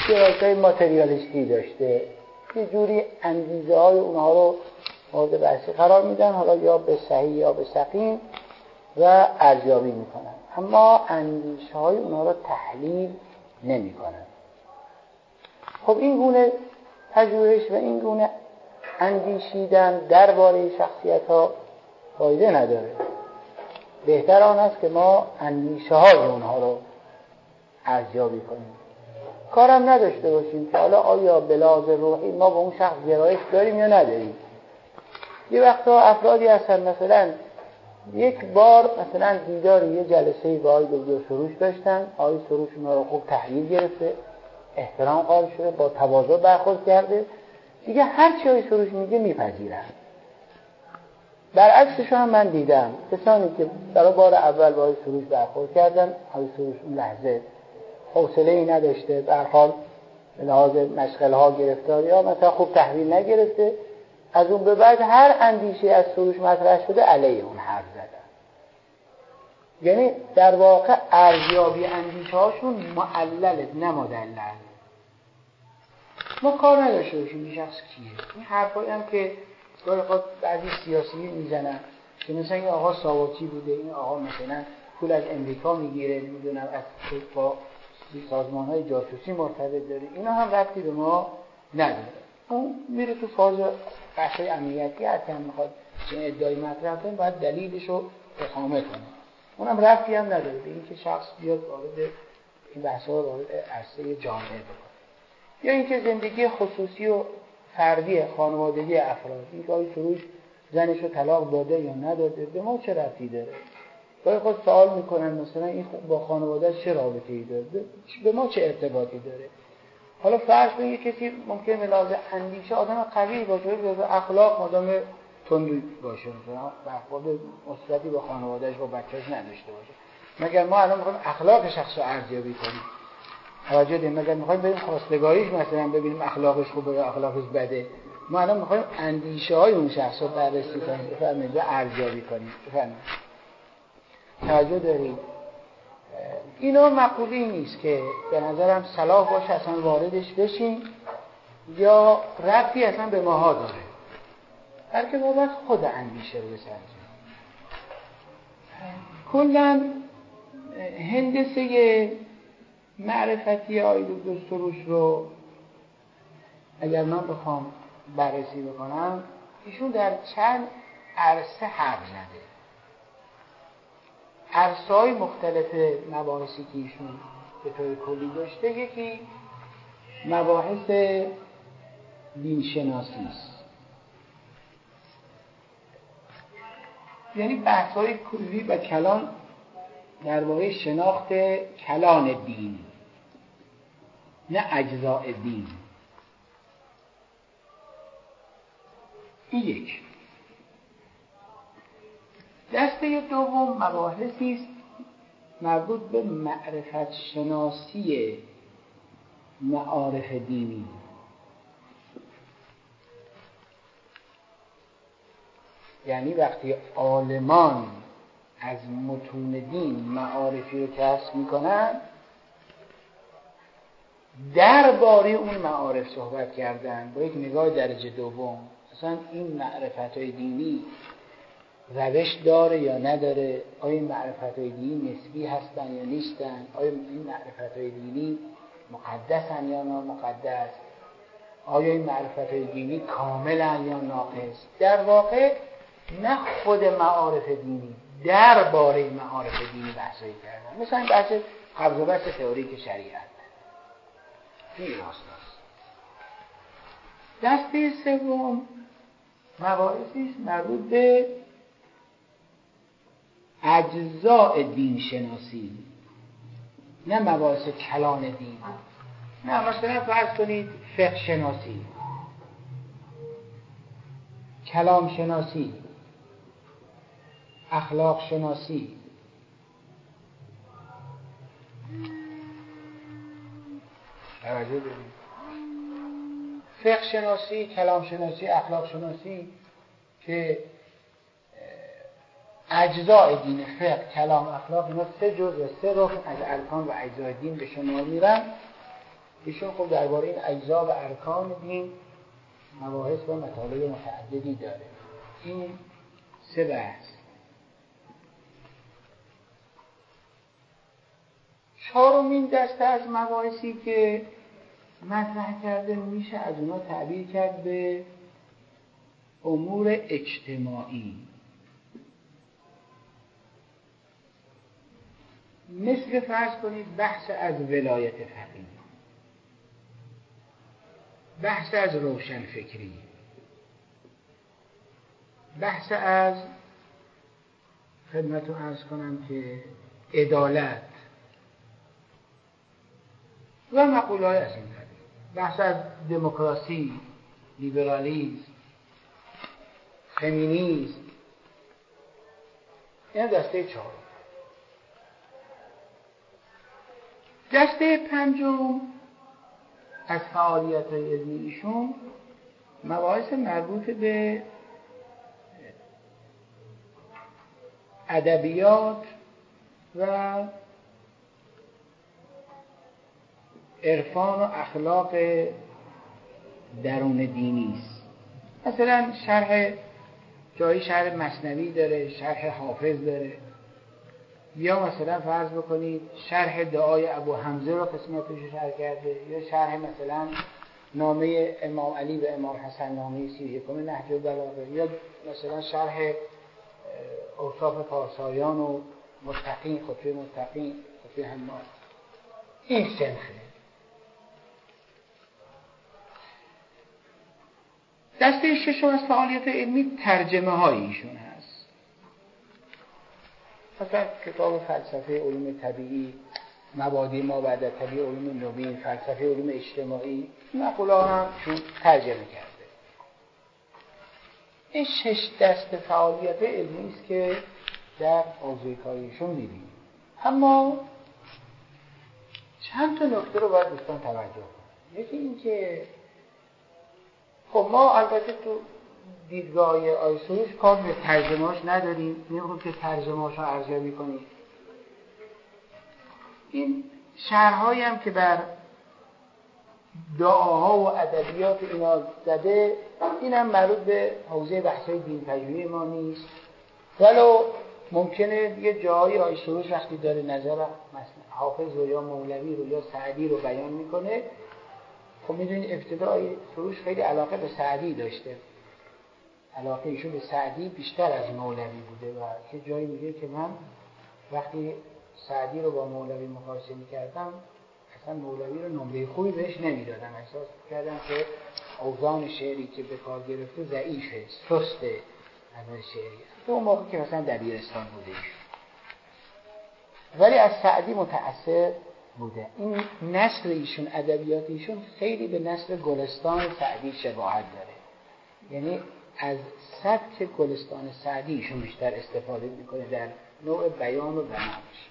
گرایش‌های ماتریالیستی داشته، یه جوری انگیزه های اونها رو مورد بررسی قرار میدن، حالا یا به صحیح یا به سقیم، و ارزیابی میکنن، اما اندیشه های اونها رو تحلیل نمیکنن. خب این گونه پژوهش و این گونه اندیشیدن درباره شخصیت ها فایده نداره. بهتر آن است که ما اندیشه های اونها رو ارزیابی کنیم، کارم نداشته باشیم که حالا آیا به لحاظ روحی ما به اون شخص گرایش داریم یا نداریم. یه وقتا افرادی هستن مثلا یک بار مثلا دیدار یه جلسه‌ای با آقای دکتر سروش داشتن، آقای سروش اونها رو خوب تحلیل گرفته، احترام قائل شده، با تواضع برخورد کرده، دیگه هر چی آقای سروش میگه میپذیرن. برعکسش هم من دیدم کسانی که برای بار اول با آقای سروش برخورد کردن، آقای سروش اون لحظه حوصله‌ای نداشته، به هر حال به لحاظ مشغله‌ها گرفتار یا مثلا خوب تحویل نگرفته، از اون به بعد هر اندیشه از سروش مطرح شده علیه اون حرف زدن. یعنی در واقع ارزیابی اندیشه هاشون معلل نه مدلل. ما کار نداشته باشیم این شخص کیه. این حرفایی هم که گاهی اوقات بعضی سیاسیین میزنن که مثلا این آقا ساواکی بوده، این آقا مثلا پول از امریکا میگیره، نمیدونم از با سازمان‌های جاسوسی مرتبط داره، اینا هم ربطی به ما نداره. اون میره تو فاز بحث‌های امنیتی، هر کی میخواد این ادعای مطرح کنه باید دلیلشو اقامه کنه. اونم ربطی هم نداره به اینکه شخص بیاد وارد این بحث‌ها وارد عرصه جامعه بشه. یا اینکه زندگی خصوصی و فردی خانوادگی افراد، این که آقای سروش زنشو طلاق داده یا نداده به ما چه ربطی داره؟ گاهی خود سوال میکنن مثلا این با خانواده‌اش چه رابطه‌ای داره؟ به ما چه ارتباطی داره؟ حالا فرض کنید کسی ممکنه به لحاظ اندیشه آدم قوی باشه، به لحاظ اخلاق آدم تندی باشه، مثلا برخورد مثبتی با خانواده‌اش با بچه‌اش نداشته باشه. مگر ما الان می‌خوایم اخلاق شخص رو ارزیابی کنیم؟ توجه داریم؟ مگر می‌خوایم بریم خواستگاریش مثلا ببینیم اخلاقش خوبه یا اخلاقش بده؟ ما الان می‌خوایم اندیشه‌های اون شخص رو بررسی کنیم، بفرمایید، ارزیابی کنیم. بفرمایید. توجه دارید؟ اینا مقولی نیست که به نظرم صلاح باشه اصلا واردش بشیم یا ربطی اصلا به ماها داره، بلکه ما باید خود اندیشه رو بسنجیم. کلاً هندسه معرفتی آقای دکتر سروش رو اگر من بخوام بررسی بکنم، ایشون در چند عرصه حرف زده. عرصه‌های مختلف مباحثی که ایشون به طور کلی داشته، یکی مباحث دینشناسی است، یعنی بحث‌های کلی و کلان درباره شناخت کلان دین، نه اجزاء دین. این یک. دسته دوم مباحثی است مربوط به معرفت شناسی معارف دینی، یعنی وقتی عالمان از متون دین معارفی رو کسب میکنن، درباره اون معارف صحبت کردن با یک نگاه درجه دوم. اصلا این معرفت‌های دینی روش داره یا نداره؟ آیا این معرفت‌های دینی نسبی هستن یا نیستن؟ آیا این معرفت‌های دینی مقدسن یا نامقدس؟ آیا این معرفت‌های دینی کاملن یا ناقص؟ در واقع نه خود معارف دینی، درباره معارف دینی بحثی کردن. مثلا این بحث قبض و بسط تئوریک شریعت این راستاست. دسته سوم مباحثی است مربوط به اجزاء دین شناسی، نه مباحث کلان دین. نه مثلا فرض کنید فقه شناسی، کلام شناسی، اخلاق شناسی. توجه دارید؟ فقه شناسی، کلام شناسی، اخلاق شناسی که اجزاء دین، فقه، کلام، اخلاق، اینا سه جزء و سه رکن از ارکان و اجزای دین به شمار میرن. ایشون خب درباره این اجزا و ارکان دین مباحث و مطالب متعددی داره. این 3 بحث. 4مین دسته از مباحثی که مطرح کرده میشه از اونا تعبیر کرد به امور اجتماعی، مثل فرض کنید بحث از ولایت فقیه، بحث از روشنفکری، بحث از خدمتتون عرض کنم که عدالت و مقوله‌های از این قبیل، بحث از دموکراسی، لیبرالیسم، فمینیسم. این دسته 4. دسته 5 از فعالیت‌های علمی ایشون مباحث مربوط به ادبیات و عرفان و اخلاق درون دینی است. مثلا شرح مثنوی داره، شرح حافظ داره، یا مثلا فرض بکنید شرح دعای ابو حمزه رو قسمتش شرح کرده، یا شرح مثلا نامه امام علی و امام حسن نامه 31 نهج البلاغه، یا مثلا شرح اوصاف پارسایان و متقین، خطبه متقین، خطبه حماد. این صنفه. دسته 6 از فعالیت علمی ترجمه های ایشون هست. مثلا کتاب فلسفه علوم طبیعی، مبادی ما بعد طبیعی، علوم نوین، فلسفه علوم اجتماعی، مقوله هم چون ترجمه کرده. این 6 دسته فعالیت علمی است که در حوزه کاریشون می‌بینیم. اما چند تا نکته رو باید دوستان توجه کنید. یکی این که خب ما البته تو دیدگاه آقای سروش کار به ترجمه‌اش نداریم، میگم که ترجمه‌اش رو ارزیابی کنیم. این شرح‌هایی هم که بر دعاها و ادبیات اینا زده، اینم مربوط به حوزه بحث‌های دین پژوهی ما نیست. ولو ممکنه یه جایی آقای سروش وقتی داره نظر مثلا حافظ رو یا مولوی رو یا سعدی رو بیان میکنه، خب میدونید ابتدای سروش خیلی علاقه به سعدی داشته، علاقه ایشون به سعدی بیشتر از مولوی بوده و یه جایی میگه که من وقتی سعدی رو با مولوی مقایسه میکردم اصلا مولوی رو نمره خوبی بهش نمیدادم، احساس کردم که اوزان شعری که به کار گرفته ضعیفه، سسته از شعری. تو اون موقع که مثلا دبیرستان بوده ایشون، ولی از سعدی متأثر بوده. این نثر ایشون، ادبیات ایشون خیلی به نثر گلستان سعدی شباهت داره، یعنی از سبک گلستان سعدی ایشون بیشتر استفاده میکنه در نوع بیان و بناش.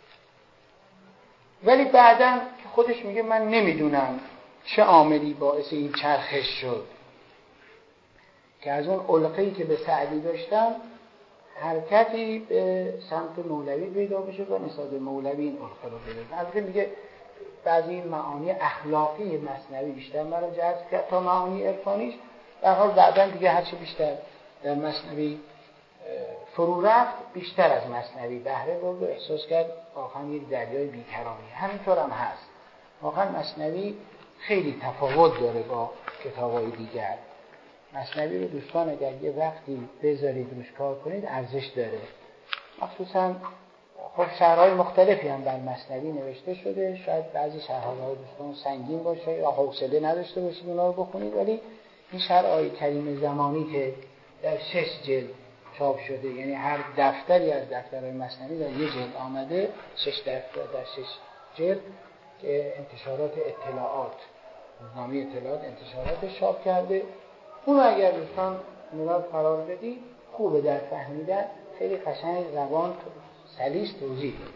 ولی بعداً که خودش میگه من نمیدونم چه عاملی باعث این چرخش شد که از اون علقه‌ای که به سعدی داشتم حرکتی به سمت مولوی پیدا بشه و نسبت به مولوی این علقه رو پیدا کنه. البته میگه بعضی این معانی اخلاقی مثنوی بیشتر مرا جذب کرد تا معانی عرفانیش. به هر حال بعداً دیگه هرچی بیشتر در مثنوی فرو رفت بیشتر از مثنوی بهره برد و احساس کرد واقعا یک دریای بیکرامیه. همینطور هم هست، واقعا مثنوی خیلی تفاوت داره با کتاب‌های دیگر. مثنوی رو دوستان اگر یه وقتی بذارید روش کار کنید ارزش داره. مخصوصا خب شرح‌های مختلفی هم بر مثنوی نوشته شده، شاید بعضی شرح‌های دوستان سنگین باشه یا حوصله نداشته باشید اونا رو بخونید، ولی این شرح‌های کریم زمانی که در 6 جلد چاپ شده، یعنی هر دفتری از دفترهای مثنوی در یه جلد آمده، 6 دفتر در 6 جلد که انتشارات اطلاعات، روزنامه اطلاعات انتشارات چاپ کرده. اون اگر دوستان مراد قرار بدید خوبه در فهمیدن، خیلی قشنگ زبان سلیس توضیح داده.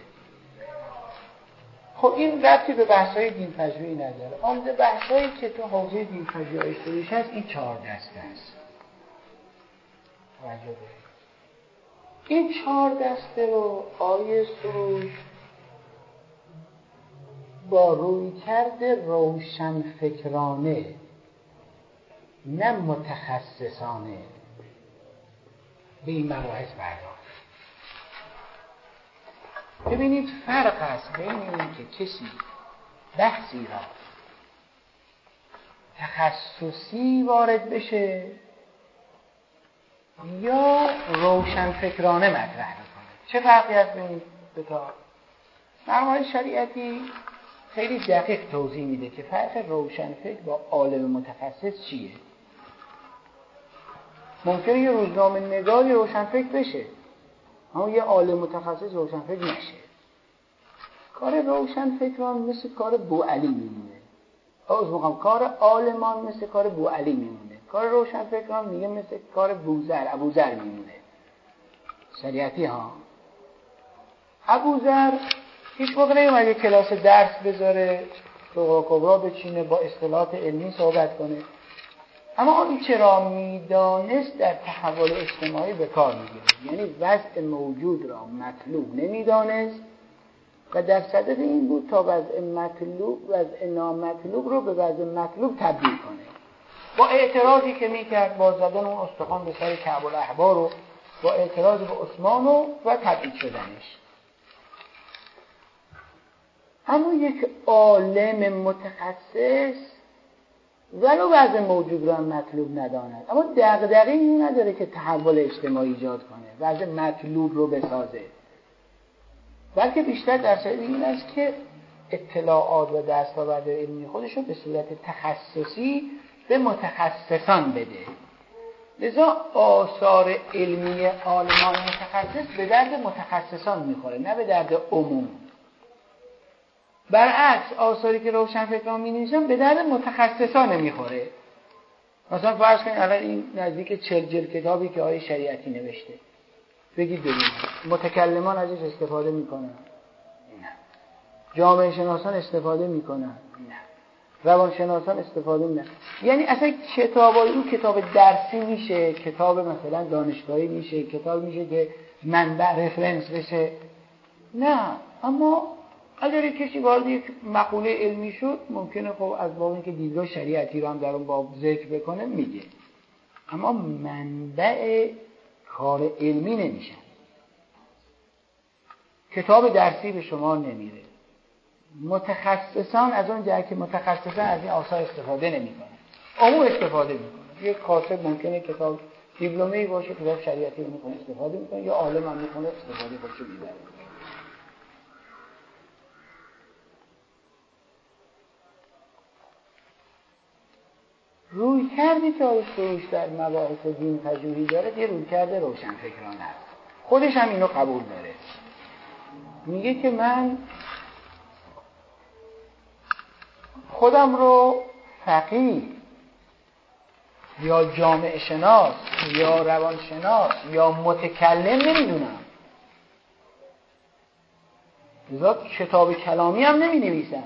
خب این ربطی به بحث‌های دین پژوهی نداره. عمده بحث‌هایی که تو حوزه دین پژوهی سروش هست این 4 دسته است. توجه دارید. این 4 دسته رو آیه سروش با رویکرد روشنفکرانه نه متخصصانه به این مباحث پرداخت. ببینید فرق هست بین این که کسی بحثی را تخصصی وارد بشه یا روشنفکرانه مطرح بکنه. چه فرقی هست بین این دو تا؟ مرحوم شریعتی خیلی دقیق توضیح میده که فرق روشنفکر با عالم متخصص چیه. ممکنه یه روزنامه نگاری روشنفکر بشه اما یه عالم متخصص روشنفکر نشه. کار روشنفکران مثل کار بوعلی میمونه. کار عالمان مثل کار بوعلی میمونه. کار روشنفکران میگه مثل کار ابوذر میمونه. شریعتی ها ابوذر هیچ موقع نیومده کلاس درس بذاره، صغرا کبرا بچینه، با اصطلاحات علمی صحبت کنه، اما آنچه را میدانست در تحول اجتماعی به کار میگیره. یعنی وضع موجود را مطلوب نمیدانست و در صدد این بود تا وضع نامطلوب رو به وضع مطلوب تبدیل کنه. با اعتراضی که میکرد، با زدن اون استخوان به سر کعب الاحبار و با اعتراض به عثمان و تبعید شدنش. اما یک عالم متخصص ولو وضع موجود را مطلوب نداند اما دغدغه‌ای این نداره که تحول اجتماعی ایجاد کنه، وضع مطلوب رو بسازه، بلکه بیشتر در صدد این است که اطلاعات و دستاورد علمی خودش رو به صورت تخصصی به متخصصان بده. لذا آثار علمی عالمان متخصص به درد متخصصان میخوره نه به درد عموم. برعکس آثاری که روشنفکران می‌نویسن به درد متخصصان نمیخوره. مثلا فرض کنید الان این نزدیک 40 جلد کتابی که آقای شریعتی نوشته، بگید ببینید متکلمان ازش استفاده میکنن؟ نه. جامعه شناسان استفاده میکنن؟ نه. روانشناسان استفاده میکنن؟ یعنی اصلا کتابای او کتاب درسی میشه، کتاب مثلا دانشگاهی میشه، کتاب میشه که منبع رفرنس بشه؟ نه. اما اگر کسی وارد یک مقوله علمی شد ممکنه خب از باب اینکه دیدگاه شریعتی رو هم در اون باب ذکر بکنه میگه، اما منبع کار علمی نمیشن. کتاب درسی به شما نمیره. متخصصان از اون جایی که متخصصان از این آثار استفاده نمیکنن، عموم استفاده میکنن. یک کاتب ممکنه کتاب دیپلمه‌ای باشه، کتاب شریعتی رو میکنه استفاده میکنه، یا عالم هم میکنه استفاده باشه میبره. روی کردی که آقای سروش در مباحث دین پژوهی داره یه روی کرده روشنفکرانه است. خودش هم اینو قبول داره. میگه که من خودم رو فقیه یا جامعه شناس یا روانشناس یا متکلم نمیدونم، لذا کتاب کلامی هم نمی نویسم.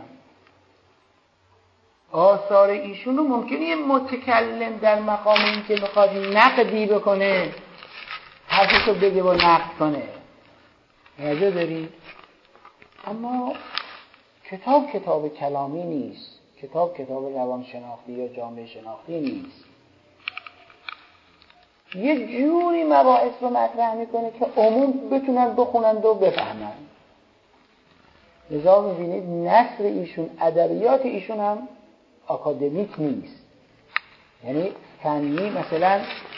آثار ایشون رو ممکنه یه متکلم در مقام این که بخواد نقدی بکنه حرفش رو بگه و نقد کنه، توجه داری؟ اما کتاب کلامی نیست، کتاب روانشناختی یا جامعه شناختی نیست. یه جوری مباحث رو مطرح میکنه که عموم بتونن بخونند و بفهمن. لذا میبینید نثر ایشون، ادبیات ایشون هم اکادمیک نیست، یعنی فنی. مثلا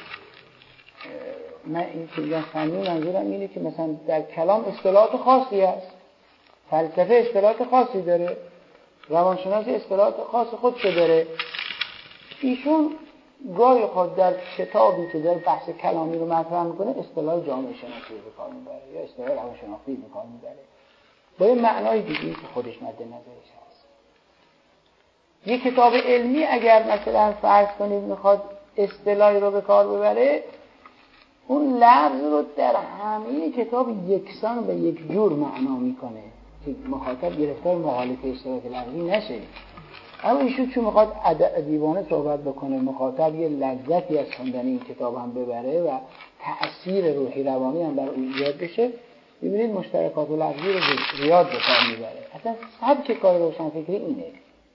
من این که میگم فنی منظورم اینه که مثلا در کلام اصطلاحات خاصی هست، فلسفه اصطلاحات خاصی داره، روانشناسی اصطلاحات خاص خودشو داره. ایشون گاهی خود در کتابی که در بحث کلامی رو مطرح میکنه اصطلاح جامعه شناسی رو به کار میبره یا اصطلاح روانشناختی به کار میبره با یه معنای دیگه‌ای که خودش مد نظرش هست. یه کتاب علمی اگر مثلا فرض کنید میخواد اصطلاحی رو به کار ببره، اون لفظ رو در همه کتاب یکسان به یک جور معنا میکنه که مخاطب گرفتار مخالفه اشتراک لفظی نشه. اما ایشون چون میخواد ادبیانه صحبت بکنه، مخاطب یه لذتی از خوندن این کتاب هم ببره و تأثیر روحی روانی هم بر اون ایجاد بشه، ببینید مشترکات لفظی رو زیاد به کار میبره. اصلا سبک کار روشنفکری اینه.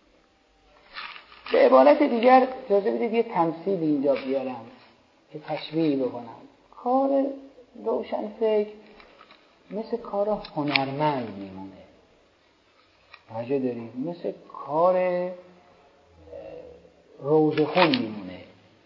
به عبارت دیگر اجازه بدید یه تمثیل اینجا بیارم که تشبیه بکنم. کار روشنفکر مثل کار هنرمند میمونه. توجه دارید؟ مثل کار روزخون میمونه.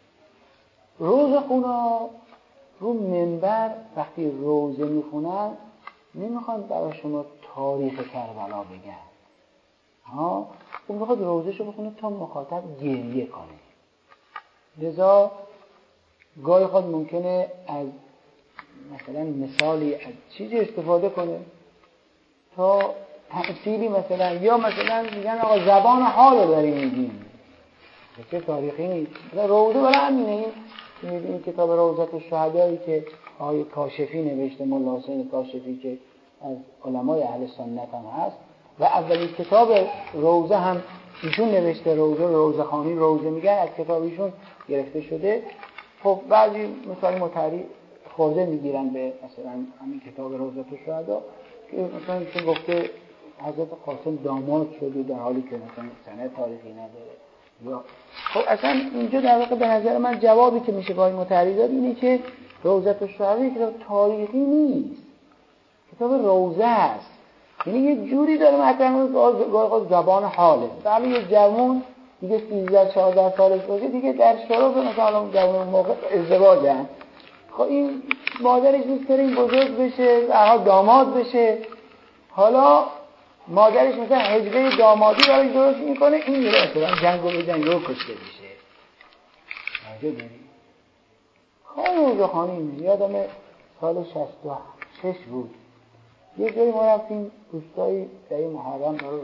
روزخونا رو منبر وقتی روزه میخونن نمیخوان برای شما تاریخ کربلا بگن. اون میخواد روزهشو بخونه تا مخاطب گریه کنه. لذا گاهی خود ممکنه از مثلا مثالی از چیزی استفاده کنه تا تمثیلی مثلا، یا مثلا میگن آقا زبان حال رو داریم میگیم، چه تاریخی نیست. روزه برای همینه. این کتاب روضة الشهدایی که آقای کاشفی نوشته، مولا حسین کاشفی که از علمای اهل سنت هم هست و اولین کتاب روضه هم ایشون نوشته، روضه‌خوانی روضه میگن، از کتاب ایشون گرفته شده. خب بعضی مثلا متعری خورده میگیرن به مثلا همین کتاب روضة الشهدا که مثلا ایشون گفته حضرت قاسم داماد شده در حالی که مثلا سند تاریخی نداره. یا خب اصلا اینجا در واقع به نظر من جوابی که میشه با این متعری داد اینه که روضة الشهدا کتاب تاریخی نیست، کتاب روضه است. یعنی یه جوری داره مطرح گاهی زبان حاله. ولی یه جوان دیگه 13-14 سالش باشه دیگه در شرف مثلا اون جوان موقع ازدواجن. خب این مادرش دوست داره این بزرگ بشه، داماد بشه. حالا مادرش مثلا حجبه دامادی براش درست میکنه، این میره مثلا جنگو به جنگو کشته میشه. ماجه داری؟ خیلی روزخوانی یادم سال 66 بود. یه جایی ما رفتیم روستایی در این محرم داره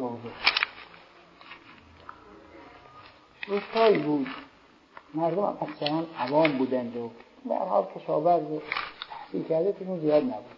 روستایی بود، مردم هم اکثرا عوام بودند و در حال کشاورز و تحصیل کرده توشون زیاد نبود.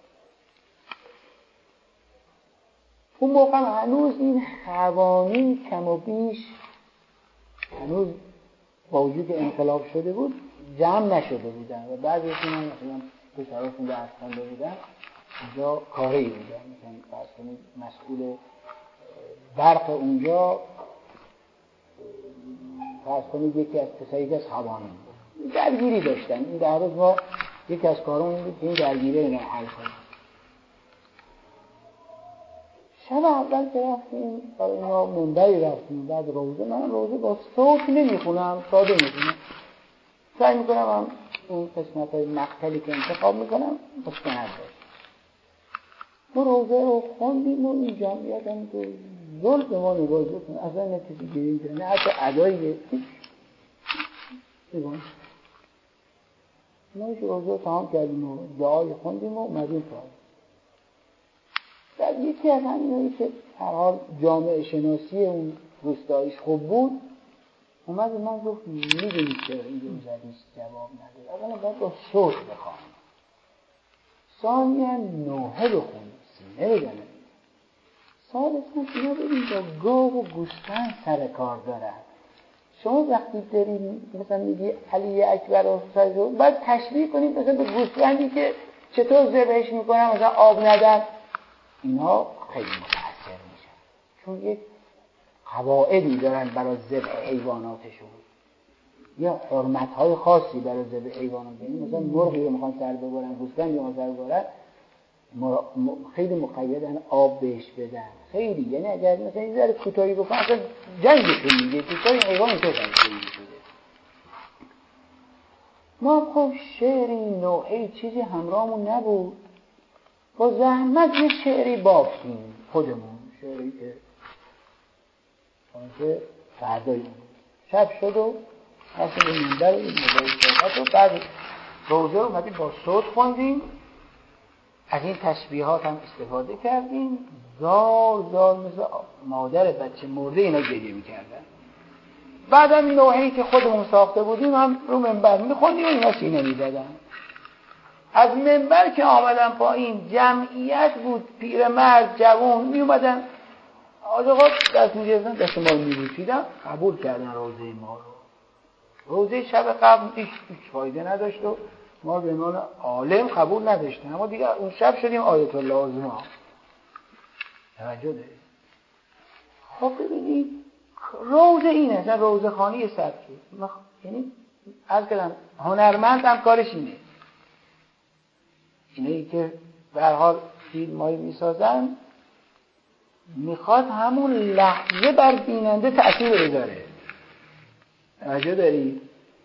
اون موقع هنوز این قوانین کم و بیش هنوز با وجود انقلاب شده بود جمع نشده بودن و بعضیشون هم مثلا پسراشون درس خونده بودن اونجا کاری بودن، مثلا فرض کنید مسئول برق اونجا فرض کنید یکی از خوانین بود، درگیری داشتن. این در روز ما یکی از کارون این بود که این درگیری اینا حل کنیم. شب اول که رفتیم برای ما منبری رفتیم، بعد روزه، من روزه با صوت نمیخونم، ساده میخونم، سعی میکنم هم اون قسمت های مقتلی که انتخاب میکنم مستند باشه. ما روزه رو خوندیم و این جمعیت هم تو ظلم ما نوازه کنیم، اصلا نتیجه گیریم کنیم، نه حتی ادایی ما روزه رو تمام کردیم و دعای خوندیم و اومدیم پایین. در یکی از همینایی که هر حال جامعه شناسی اون روستاییش خوب بود اومد و من گفت میدونی چرا این روزدیش جواب نداره؟ اولا باید با صوت بخوام، ثانیاً نوحه بخون، سینه بزنه، ثالثاً اینا ببین با گاو و گوسفند سر کار دارن. شما وقتی دارید مثلا میگی علی اکبر و حسین باید تشریح کنید مثلا به گوسفندی که چطور ذبحش میکنن مثلا آب ندن، اینا خیلی متأثر میشن چون یک قواعدی دارن برای ذبح حیواناتشون، یا حرمت‌های خاصی برای ذبح حیوانات. یعنی مثلا مرغی رو میخوان سر ببرن، گوسفندی رو سر ببرن، خیلی مقیدن آب بهش بدن، خیلی. یعنی اگر مثلا این ذره کوتاهی بکنن اصلا جنگشون میگه کوتاهی حیوان اینطور خیلی شده. ما خب شعری نوعی چیزی همراهمون نبود، با زحمت یه شعری بافتیم خودمون، شعری که خانشه فرداییم. شب شد و اصلا این منبر این موبایل صحبت و بعد روزه رو اومدیم با صوت خوندیم، از این تشبیهات هم استفاده کردیم. زار مثل مادر بچه مرده اینا گریه میکردن. بعد هم این نوحه‌ای که خودمون ساخته بودیم هم رو منبر میخوندیم و اینا سینه میزدن. از منبر که آمدن پایین جمعیت بود، پیرمرد جوان می اومدن، آقا دست میگرفتن، دست ما رو میبوسیدن، قبول کردن روزه ما رو. روزه شب قبل هیچ فایده نداشت و ما به عنوان عالم قبول نداشتیم، اما دیگه اون شب شدیم آیت الله عظما. توجه دارید؟ خب ببینید روزه اینه، مثلا روزه خانی سبکی، یعنی عرض کردم هنرمند هم کارش اینه که به هر حال فیلمایی میسازن میخواد همون لحظه بر بیننده تأثیر بذاره. توجه دارید؟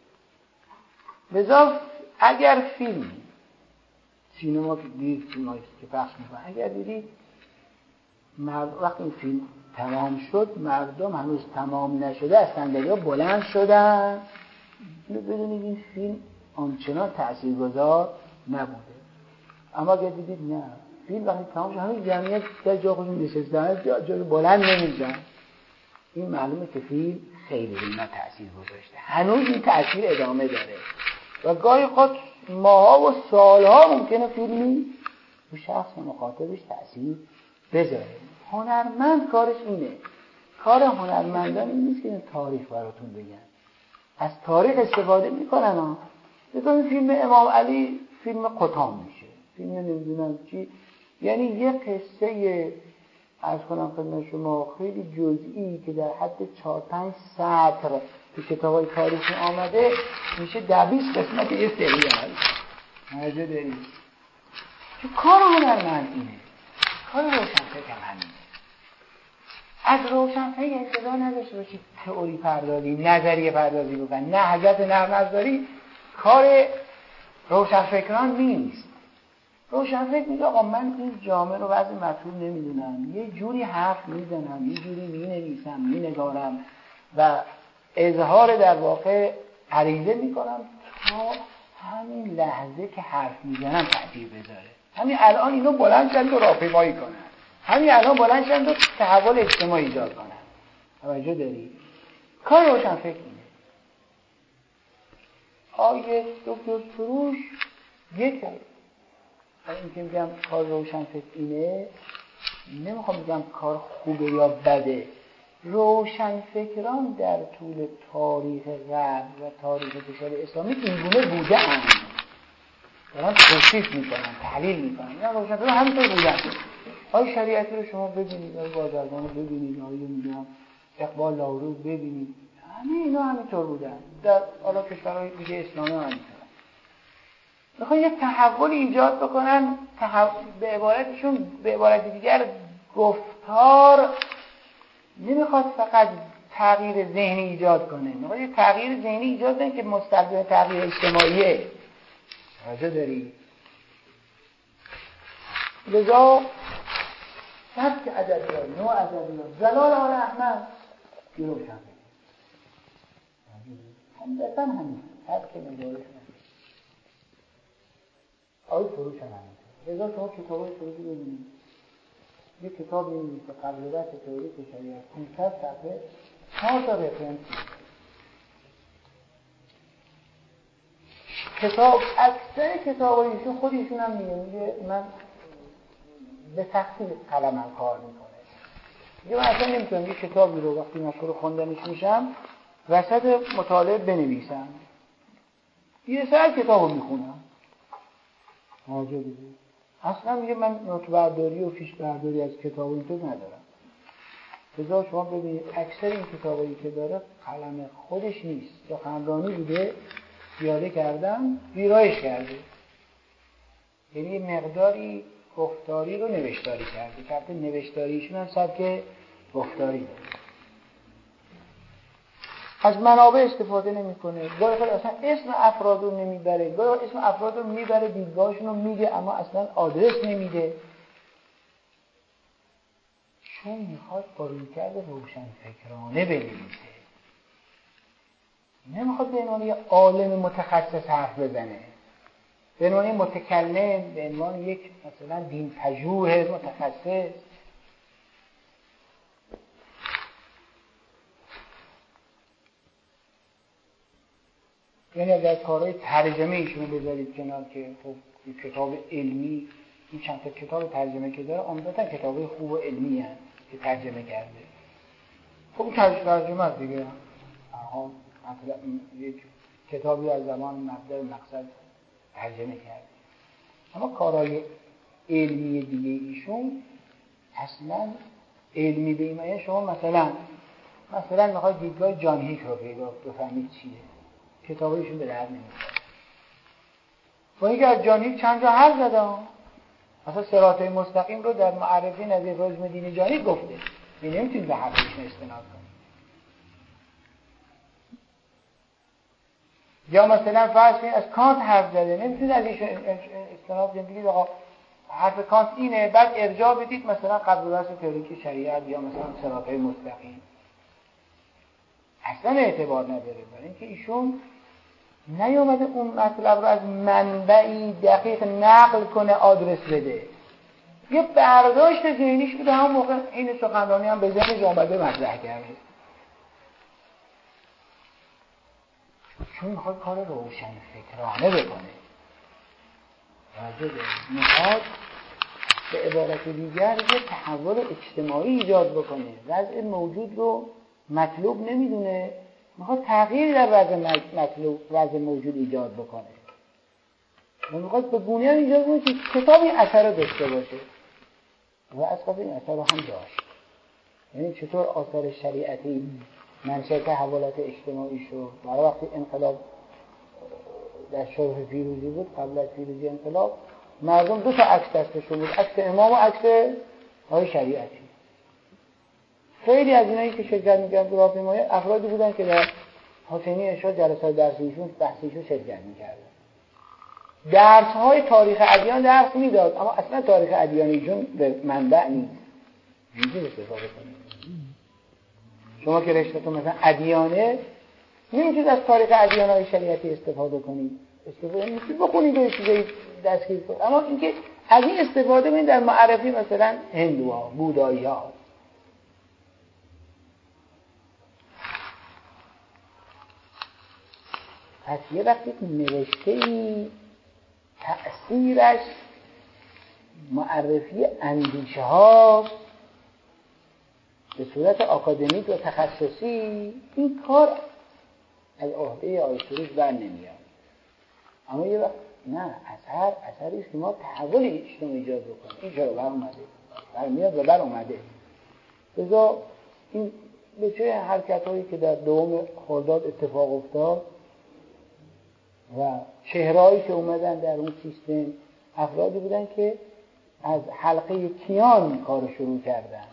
بذار اگر فیلم سینما که دید، فیلمایی که پخش میکنن، اگر دیدید وقتی این فیلم تمام شد مردم هنوز تمام نشده از صندلی‌ها بلند شدن، بدونید این فیلم آنچنان تاثیرگذار نبوده. اما اگر دیدید نه، فیلم وقتی تمام شد همین جمعیت در جا خودشون نشستن، جا بلند نمیشن، این معلومه که فیلم خیلی اینا تأثیر گذاشته، هنوز این تأثیر ادامه داره و گاهی خود ماها و سالها ممکنه فیلمی تو شخص مخاطبش تأثیر بذاره. هنرمند کارش اینه. کار هنرمندان این نیست که تاریخ براتون بگن، از تاریخ استفاده میکنن ها. مثلا فیلم امام علی فیلم قطام میشه، فیلم نمیدونم چی، یعنی یه قصه عرض کنم خدمت شما خیلی جزئی که در حد 4-5 سطر تو کتابای تاریخی آمده میشه 10-20 قسمت یه سریال. توجه دارید؟ تو کار هنرمند اینه، کار روشنفکر هم همینه. از روشنفکر انتظار نداشته باشید تئوری پردازی، نظریه پردازی بکن، نه حضرت نرم افزاری کار روشنفکران نیست. روشنفکر میگه آقا من این جامعه رو وضع مطلوب نمیدونم، یه جوری حرف میزنم، یه جوری مینویسم، مینگارم و اظهار در واقع عریضه میکنم تا همین لحظه که حرف میزنم تأثیر بذاره. همین الان اینو بلند شدن و راهپیمایی کنن، همین الان بلند شدن و تحول اجتماعی ایجاد کنن. توجه داری؟ کار روشنفکر اینه. آیه دکتر سروش یک این که میگم کار روشنفکر اینه، نمیخوام بگم کار خوبه یا بده. روشنفکران در طول تاریخ غرب و تاریخ کشور اسلامی اینگونه بوده اند، دارن توصیف میکنن، تحلیل میکنن. اینا روشنفکران همینطور بودن. آیه شریعتی رو شما ببینید، آیه بازرگان رو ببینید، آیه میگم اقبال لاهوری رو ببینید، اینا همینطور بودن. در حالا کشورهای دیگه اسلامی هم همینطور. میخوان یک تحول ایجاد بکنن، به عبارت دیگر گفتار نمیخواد فقط تغییر ذهنی ایجاد کنه، میخواد یک تغییر ذهنی ایجاد کنه که مستلزم تغییر اجتماعیه. توجه داری؟ لذا سبک ادبیات، نوع ادبیات، جلال آل احمد جلو شده همدستن همین سبک نگارش آیه فروش هم همین. لذا شما کتابای فروشی ببینید، یک کتابی نیست که قبلیت تئوریک شریعت 500 صفحه 4 تا رفرنس کتاب. اکثر کتابایشون خودشون هم میگه من به سختی قلمم کار میکنه. دیگه من اصلا نمیتونم یک کتابی رو وقتی مشغول خوندنش میشم وسط مطالعه بنویسم، یه سر کتاب رو میخونم. اصلا میگه من نوت برداری و فیش برداری از کتاب اینطور ندارم. لذا شما ببینید اکثر این کتابایی که داره قلم خودش نیست، یا خمرانی بوده پیاده کردن ویرایش کرده، یعنی یه مقداری گفتاری رو نوشتاری کرده که البته نوشتاریشون هم سبک گفتاری داره. از منابع استفاده نمیکنه، گاهی خود اصلا اسم افراد رو نمیبره، گاهی اسم افراد رو میبره دیدگاهشون رو میگه اما اصلا آدرس نمیده، چون میخواد با رویکرد روشنفکرانه بنویسه، نمیخواد به عنوان یه عالم متخصص حرف بزنه، به عنوان یه متکلم، به عنوان یک مثلا دین پژوه متخصص. یعنی اگر کارهای ترجمه ایشون بذارید کنار که خب کتاب علمی، این چند تا کتاب ترجمه که داره عمدتاً کتابای خوب و علمی هست که ترجمه کرده. خب این ترجمه است دیگه. مثلا یک کتابی از زمان مبدأ مقصد ترجمه کرده. اما کارهای علمی دیگه ایشون اصلا علمی به این معنی شما مثلا میخواید دیدگاه جان هیک رو پیدا بفهمید چیه، کتابایشون به درد نمیخوره. با اینکه از جان هیک چند جا حرف زده، مثلا صراط مستقیم رو در معرفی نظیر رجم دین جان هیک گفته، این نمیتونید به حرفشون استناد کنید. یا مثلا فرض کنید از کانت حرف زده، نمیتونید از ایشون استناد کنید بگید آقا حرف کانت اینه، بعد ارجاع بدید مثلا قبل و بعد تئوریک شریعت یا مثلا صراط مستقیم. اصلا اعتبار نداره، برای اینکه ایشون نیامده اون مطلب رو از منبعی دقیق نقل کنه، آدرس بده، یه برداشت ذهنیش بوده، هم موقع این سخنرانی هم به ذهنش اومده مطرح کرده، چون میخواد کار روشن فکرانه بکنه، میخواد به عبارت دیگر یه تحول اجتماعی ایجاد بکنه، وضع موجود رو مطلوب نمیدونه، میخواد تغییر در وضع موجود ایجاد بکنه و میخواد به گونه ایجاد کنه که کتاب این اثر رو داشته باشه و از قبل این اثر رو هم داشت. یعنی چطور آثار شریعتی منشأ تحولات اجتماعی شد. برای وقتی انقلاب در شرح پیروزی بود، قبل از پیروزی انقلاب، مردم دو تا عکس دستشون بود، عکس امام و عکس آقای شریعتی. خیلی از اینایی که شرکت می‌کردن تو راهپیمایی افرادی بودن که در حسینی ارشاد جلسات درسیشون شرکت می‌کردن. درس‌های تاریخ ادیان درس میداد، اما اصلا تاریخ ادیانیشون به منبع نیست. اینجوری استفاده کنید. شما که رشته‌تون مثلا ادیانه، نمی‌تونید از تاریخ ادیان‌های شریعتی استفاده کنید. استفاده نمی‌تونید بخونید و چیزایی دستگیر کنید. اما اینکه از این استفاده کنید در معرفی مثلا هندوها، بودایی‌ها. پس یه وقتی نوشته‌ای تأثیرش معرفی اندیشه ها به صورت آکادمیک و تخصصی، این کار از عهده آقای سروش بر نمیاد. اما یه وقت نه، اثری است که ما تحول اجتماعی ایجاد بکنیم، این چرا بر اومده، برمیاد و بر اومده. لذا این به چه حرکت‌هایی که در دوم خرداد اتفاق افتاد و چهرهایی که اومدن در اون سیستم، افرادی بودن که از حلقه کیان کار شروع کردن.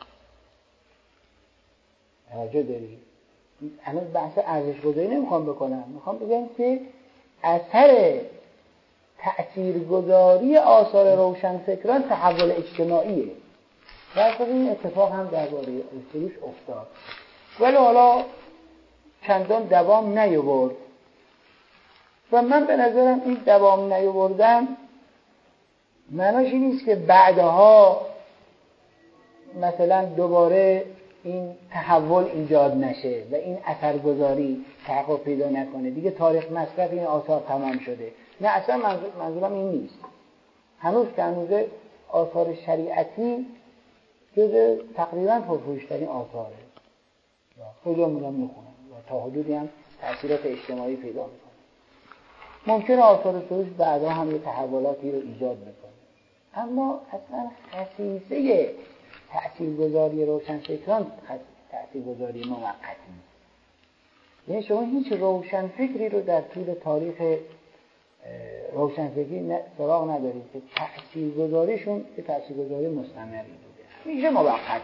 توجه دارید؟ هنوز بحث ارزش‌گذاری نمیخوام بکنم، میخوام بگم که اثر تأثیرگذاری آثار روشنفکران تحول اجتماعیه. در این اتفاق هم درباره سروش افتاد، ولی حالا چندان دوام نیاورد و من به نظرم این دوام نیاوردن معناش این نیست که بعدها مثلا دوباره این تحول ایجاد نشه و این اثرگذاری تحقق پیدا نکنه، دیگه تاریخ مصرف این آثار تمام شده. نه، اصلا منظورم این نیست. هنوز که هنوز آثار شریعتی جز تقریبا پرفروش‌ترین آثاره، خیلی هم میخونن و تا حدودی هم تأثیرات اجتماعی پیدا میکنه. ممکنه آثار سروش بعدا هم یه تحولاتی رو ایجاد بکنه، اما اصلا خصیصه تأثیرگذاری روشنفکران تأثیرگذاری موقتی. یعنی شما هیچ روشنفکری رو در طول تاریخ روشنفکری سراغ ندارید که تأثیرگذاریشون یه تأثیرگذاری مستمری بوده، میشه موقت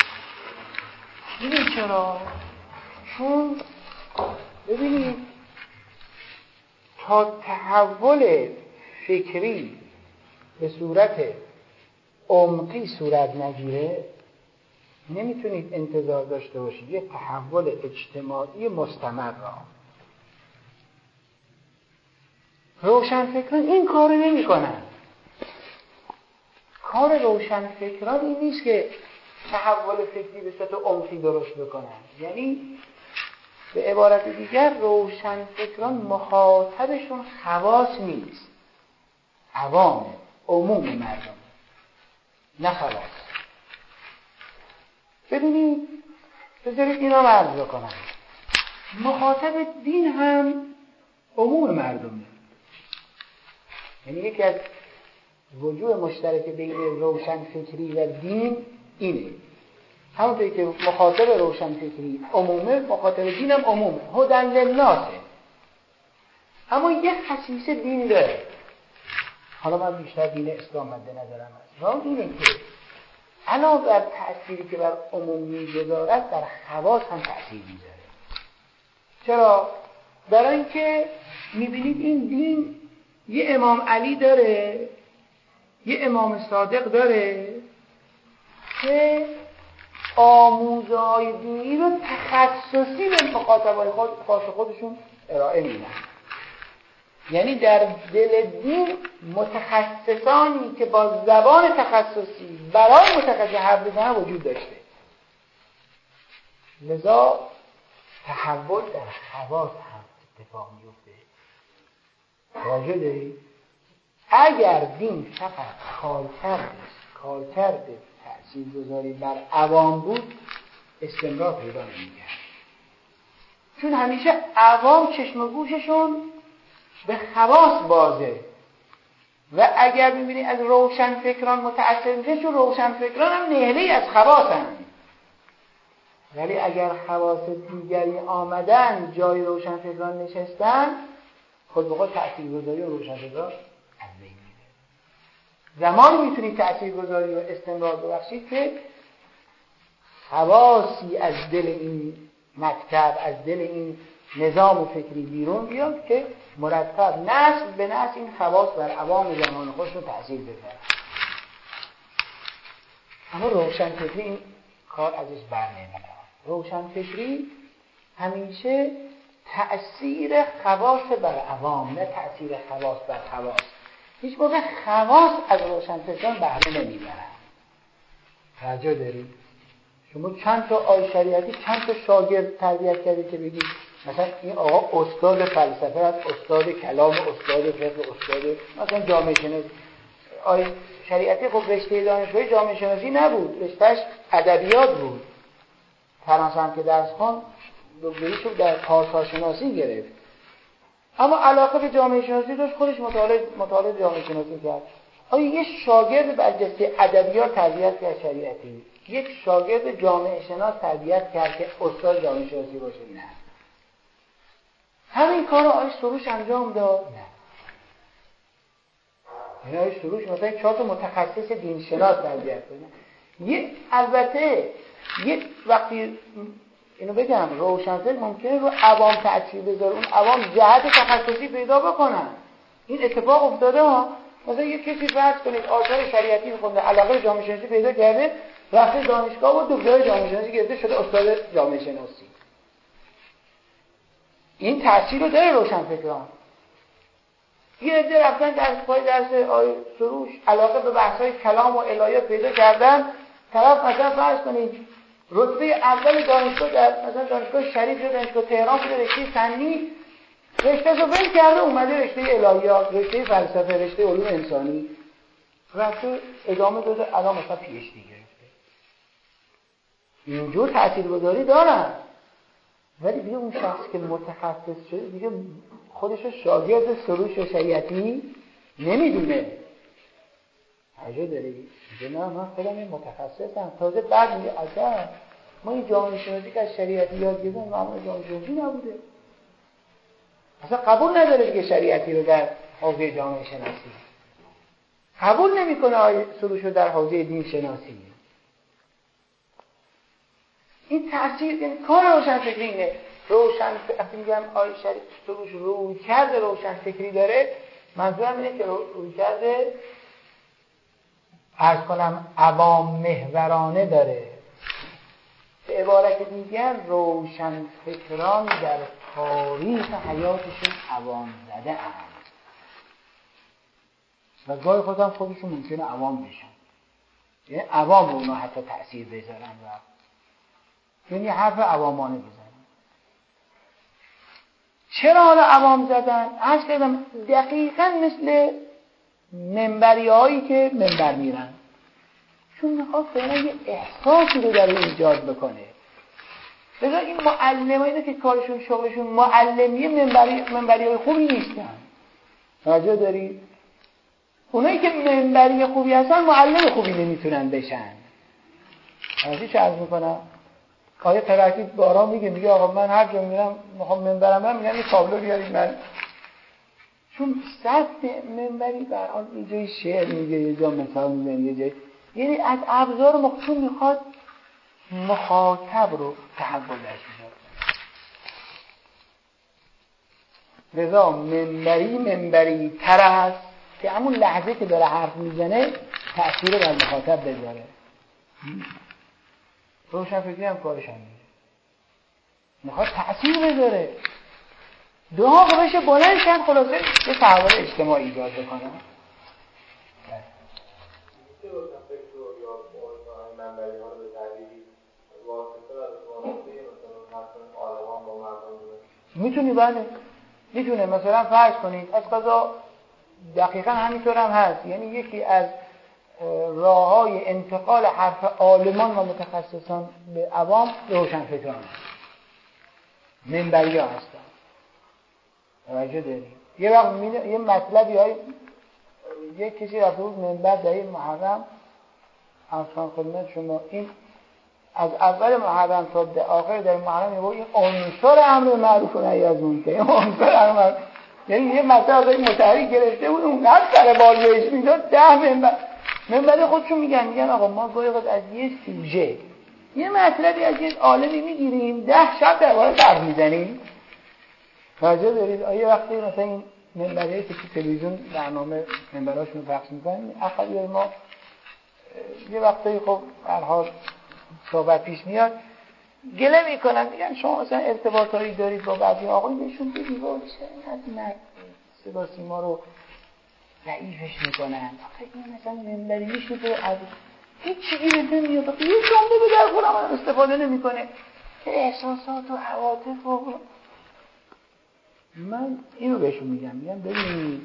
بوده. چرا؟ چون ببینید تا تحول فکری به صورت عمقی صورت نگیره نمیتونید انتظار داشته باشید یه تحول اجتماعی مستمر را. روشنفکران این کار نمی کنن. کار روشنفکران این نیست که تحول فکری به صورت عمقی درست بکنن. یعنی به عبارت دیگر روشنفکران مخاطبشون خواص نیست، عوام، عموم مردم، نه خواص. ببینید بذارید اینا رو عرض بکنم. مخاطب دین هم عموم مردمه. یعنی یکی از وجوه مشترک بین روشن فکری و دین اینه. همونطوری که مخاطب روشن فکری عمومه، مخاطب دین هم عمومه، هدن للناسه. اما یه خصیصه دین داره. حالا من بیشتر دین اسلام مد نظرم هست. و اون اینه که علاوه بر تأثیری که بر عموم می‌گذارد، در خواص هم تأثیر می‌ذاره. چرا؟ برای اینکه می‌بینید این دین یه امام علی داره، یه امام صادق داره که آموزهای دینی رو تخصصی به مخاطبای خاص خودشون ارائه میدن. یعنی در دل دین متخصصانی که با زبان تخصصی برای متخصص حرف بزنن وجود داشته. لذا تحول در خواص هم اتفاق میفته. توجه دارید؟ اگر دین فقط کارکرد تأثیرگذاری بر عوام بود، استمرار پیدا نمی‌کرد. چون همیشه عوام چشم و گوششون به خواص بازه. و اگر ببینید از روشن فکران متأثر میشه، چون روشن فکران هم نهله از خواصن. ولی اگر خواص دیگری آمدن جای روشن فکران نشستن، خود به خود تأثیرگذاری و روشن فکران از بین میره. زمانی میتونید تأثیرگذاری و استمرار ببخشید که خواصی از دل این مکتب، از دل این نظام فکری بیرون بیاد که مرتب نسل به نسل این خواص بر عوام زمان خودش رو تأثیر بذاره. اما روشن فکری این کار ازش بر نمیاد. روشن فکری همیشه تأثیر خواص بر عوام، نه تأثیر خواص بر خواص. هیچ موقع خواص از روشن فکران بهره نمیبرن. توجه دارید؟ شما چند تا آی شریعتی، چند تا شاگرد تربیت کردید که بگید مثلا این آقا استاد فلسفه است، استاد کلام، استاد فقه، استاد مثلا جامعه شناسی. آی شریعتی خب رشته دانشگاهی جامعه شناسی نبود، رشتهش ادبیات بود. فرانسه هم که درس خوند، دکتریشو در کارشناسی گرفت. اما علاقه به جامعه شناسی داشت، خودش مطالعه جامعه شناسی کرد. آیا یه شاگرد برجسته ادبیات تربیت کرد شریعتی؟ یک شاگرد جامعه شناس تربیت کرد که استاد جامعه شناسی باشه؟ نه. همین کار رو آیه سروش انجام داد؟ نه. یعنی آیه سروش مثلا 4 تا متخصص دین شناس تربیت کنه. البته وقتی اینو بگم روشنفکر ممکنه رو عوام تأثیر بذاره، اون عوام جهت تخصصی پیدا بکنن. این اتفاق افتاده ها. مثلا یک کسی فرض کنید آثار شریعتی می‌خونه، علاقه جامعه شناسی پیدا کرده، رفته دانشگاه و دکترای جامعه شناسی گرفته، شده استاد جامعه شناسی. این تأثیر رو داره روشنفکران. یه عده رفتن درس آیه سروش، علاقه به بحث‌های کلام و الهیات پیدا کردن، طرف مثلا فرض کنید رتبه اول دانشگاه در مثلا دانشگاه شریف یا دانشگاه تهران بوده، رشته فنی، رشته‌شو ول کرده اومده رشته الهیات، رشته فلسفه، رشته علوم انسانی، رفته ادامه داده، الان مثلا پی اچ دی گرفته. اینجور تاثیرگذاری دارن. ولی دیگه اون شخص که متخصص شده دیگه خودشو شاگرد سروش و شریعتی نمیدونه. حاجه داری؟ میگه نه من خودم این متخصصم. تازه بعد میگه عجب ما این جامعه شناسی که از شریعتی یاد گرفتیم معمول جامعه شناسی نبوده. اصلا قبول نداره دیگه شریعتی رو در حوزه جامعه شناسی. قبول نمیکنه آیه سروش رو در حوزه دین شناسی. این تأثیر یعنی کار روشن فکری اینه. وقتی میگم آیه شریف سروش روی کرده روشن فکری داره، منظورم اینه که روی کرده عرض کنم عوام محورانه داره. به عبارت دیگر روشن فکران در تاریخ حیاتشون عوام زده اند و گاهی خودشون ممکنه عوام بشن، یعنی عوام اونا حتی تأثیر بذارن و یعنی حرف عوامانه بزنن. چرا حالا عوام زدن؟ عرض کردم دقیقاً مثل منبری هایی که منبر میرن، چون میخواد فعلا یه احساسی رو در ایجاد بکنه. لذا این معلمایی که کارشون شغلشون معلمیه منبری های خوبی نیستن. توجه دارید؟ اونایی که منبری خوبی هستن معلم خوبی نمیتونن بشن. حالا چه عرض میکنم؟ آیه قرائتی بارا میگه آقا من هر جا میرم میخوام منبرم برم میگم یه تابلو بیارید من، چون سطح منبری برحال یه جای شعر میگه، یه جا مثال میزنه، یه جای، یعنی از ابزار مخصوص میخواد مخاطب رو تحول درش میشه. لذا منبری تر است که همون لحظه که داره حرف میزنه تأثیر بر مخاطب بذاره. روشن فکری هم کارش هم میشه، میخواد تأثیر بذاره، دعا بشه بلند شن، خلاصه یه تحول اجتماعی ایجاد بکنه. میتونی بله میتونه. مثلا فرض کنید از قضا دقیقا همینطور هم هست، یعنی یکی از راه‌های انتقال حرف عالمان و متخصصان به عوام روشنفکران هست، منبری ها هستن. توجه دارید یه وقت یه مطلبی های یه کسی رفته بود منبر در این محرم، همچنان خدمت شما این از اول محرم تا به آخر در محرم یه بود این عنصر امر معروف و نهی از منکر، این عنصر امر، یعنی یه مطلب متحرک گرفته بود اون هر سر بال بهش میداد 10 منبر خودشون میگن آقا ما گاهی وقت از یه سوژه یه مطلبی از یه عالمی میگیریم 10 شب درباره حرف میزنیم. توجه دارید؟ آیا وقتی مثلا این منبری که تو تلویزیون برنامه منبراشون پخش میکنن اخیراً ما یه وقتی خب هر حال صحبت پیش میاد گله میکنن، میگن شما مثلا ارتباطایی دارید با بعضی آقایون بهشون بگید اینقدر صدا سیما رو ضعیفش میکنن. آخه این مثلا منبری میشه تو از هیچی گیرت نمیاد، یه جمله به در خودم استفاده نمیکنه که احساسات و عواطف و من اینو بهشون میگم ببینید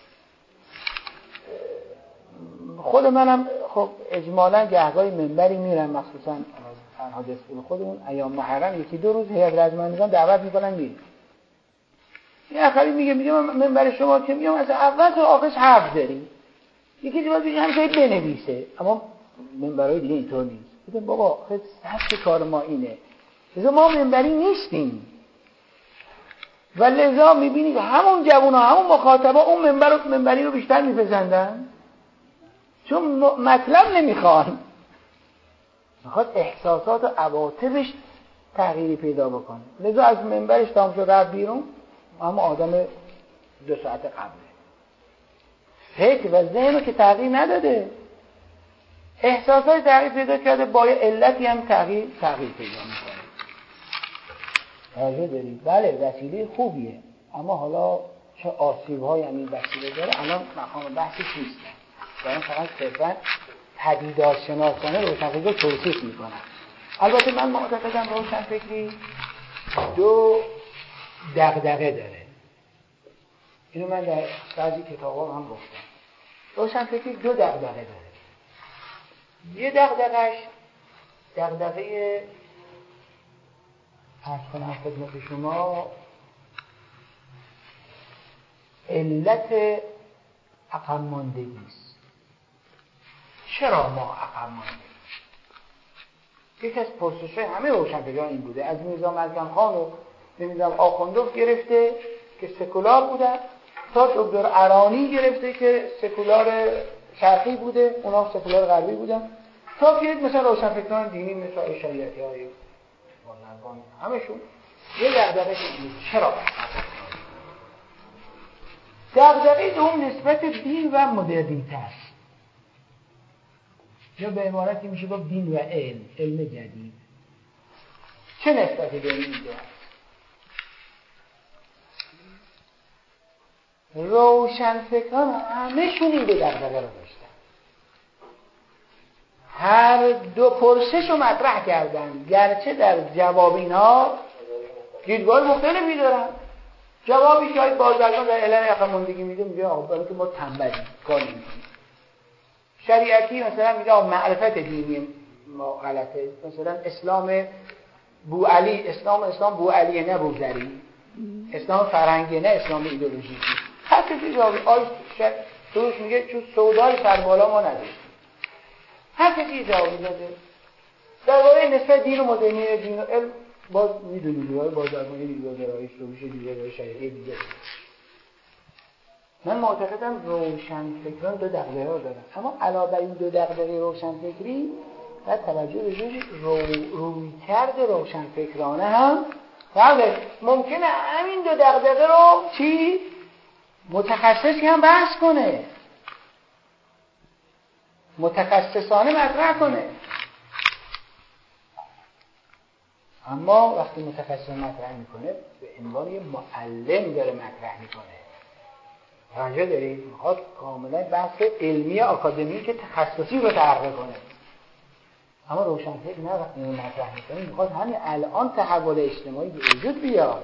خود منم خب اجمالا گهگاهی منبری میرم، مخصوصا فرهاد اسپور خودمون ایام محرم یکی دو روز هیئت رجمندگان دعوت میکنن میریم. یه آخری میگه من منبر شما که میام از اول تا آخرش حرف داریم، یکی دیگه باید همینجوری بنویسه، اما منبرای دیگه اینطور نیست. بگم بابا خیلی سخت کار ما اینه، لذا ما منبری نیستیم و لذا میبینید همون جوونا همون مخاطبا اون منبری رو بیشتر میپسندن، چون مطلب نمیخوان، میخواد احساسات و عواطفش تغییری پیدا بکنه. لذا از منبرش تمام شد رفت بیرون، اما آدم 2 ساعت قبله فکر و ذهنو که تغییر نداده، احساسات تغییر پیدا کرده، با یه علتی هم تغییر پیدا میکنه. توجه دارید؟ بله وسیله خوبیه، اما حالا چه آسیب‌هایی هم این وسیله داره الان مقام بحثش نیست. دارم فقط صرفاً پدیدارشناسانه روشنفکری توصیف میکنم. البته من معتقدم روشنفکری 2 دغدغه داره، اینو من در بعضی کتاب‌ها هم گفتم. روشنفکری 2 دغدغه داره. یه دغدغه‌اش دغدغه عرض کنم خدمت شما علت عقب ماندگی است. چرا ما عقب ماندیم؟ یکی از پرسش‌های همه روشنفکران این بوده، از میرزا ملکم خان و نمیدونم آخوندوف گرفته که سکولار بودن تا دکتر ارانی گرفته که سکولار شرقی بوده، اونا سکولار غربی بودن، تا بیاید مثلا روشنفکران دینی مثل شریعتی‌های بانرگان همشون یه دغدغه بود. چرا؟ دغدغه دوم نسبت دین و مدرنیته است، یا به عبارتی میشه گفت دین و علم جدید. چه نسبتی بین این دو هست؟ روشنفکران همه‌شون این دغدغه رو داشتن، هر دو پرسش رو مطرح کردن، گرچه در جواب اینها دیدگاه مختلفی دارن. جوابی که بازرگان در علل عقب ماندگی میگه آقا برای که ما تنبلیم کار نمی‌کنیم. شریعتی مثلا میگه معرفت دینی ما غلطه، مثلا اسلام بوعلی، اسلام بوعلی نه بوذری، اسلام فرهنگی نه اسلام ایدئولوژیکی. هر کسی جوابی سروش میگه چون سودای سربالا ما نداشتیم. هر کسی جواب داده. درباره نسبت دین و مدنی دین و علم باز میدونید بازرگانی دیگه داره، سروش دیگه داره، شریعه دیگه داره. من معتقدم روشنفکران دو دغدغه دارن، اما علاوه بر این دو دغدغه روشنفکری باید توجه به رویکرد روشنفکرانه هم بله. ممکنه همین دو دغدغه رو چی متخصصی هم بحث کنه، متخصصانه مطرح کنه، اما وقتی متخصص مطرح میکنه به عنوان یه معلم داره مطرح میکنه. توجه دارید؟ میخواد کاملا بحث علمی آکادمیک تخصصی رو تحقیق کنه. اما روشنفکر نه، وقتی اینو مطرح میکنه میخواد همین الان تحول اجتماعی به وجود بیاد.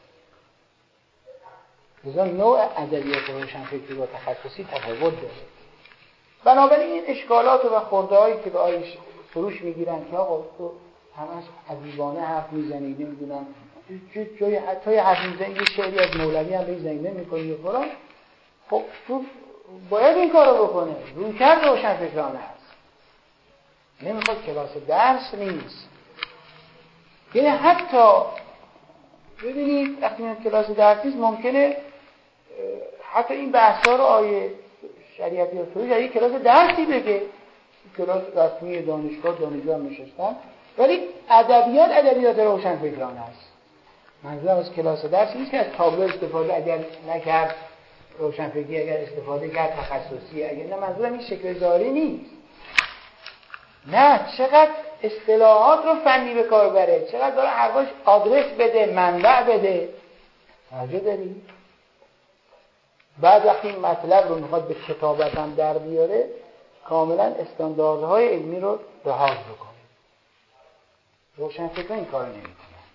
لذا نوع ادبیات روشنفکری و تخصصی تفاوت داره. بنابراین این اشکالات و خورده‌هایی که به آیه سروش میگیرن که آقا تو همش ادیبانه حرف میزنی، نمیدونم جای حتی حرف میزنی یه شعری از مولوی هم بزنی نمیکنی و فلان، خب تو باید این کارو بکنه. رویکرد روشنفکرانه است، نمیخواد کلاس درس نیست. یعنی حتی ببینید وقتی میاد کلاس درس نیست ممکنه حتی این بحثا رو آیه شریعتی و سروش در یک کلاس درسی بگه، کلاس رسمی دانشگاه دانشجو هم نشستن، ولی ادبیات روشنفکرانه است. منظورم از کلاس درس نیست که از تابلو استفاده اگر نکرد روشنفکری، اگر استفاده کرد تخصصی، اگر نه، منظورم این شکل ظاهری نیست. نه، چقدر اصطلاحات رو فنی به کار بره، چقدر داره حرفاش آدرس بده، منبع بده. توجه داری؟ بعد وقتی این مطلب رو میخواد به کتابت هم در بیاره کاملا استانداردهای علمی رو لحاظ بکنه. روشنفکران این کار نمیکنن.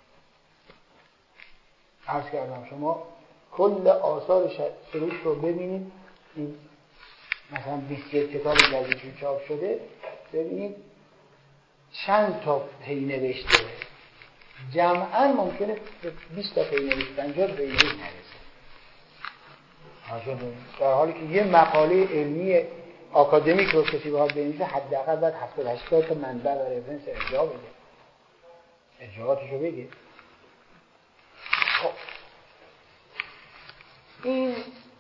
عرض کردم شما کل آثار سروش رو ببینید، این مثلا 21 کتاب جدیدی چاپ شده، ببینید چند تا پی نوشته، جمعاً ممکنه 20 تا پی نوشته، 50 پی نوشته نرسه. در حالی که یه مقاله علمی آکادمیک رو کسی باید بنویسه حداقل باید 70-80 تا منبع و رفرنس ارجاع بده، ارجاعاتشو بگه. خب این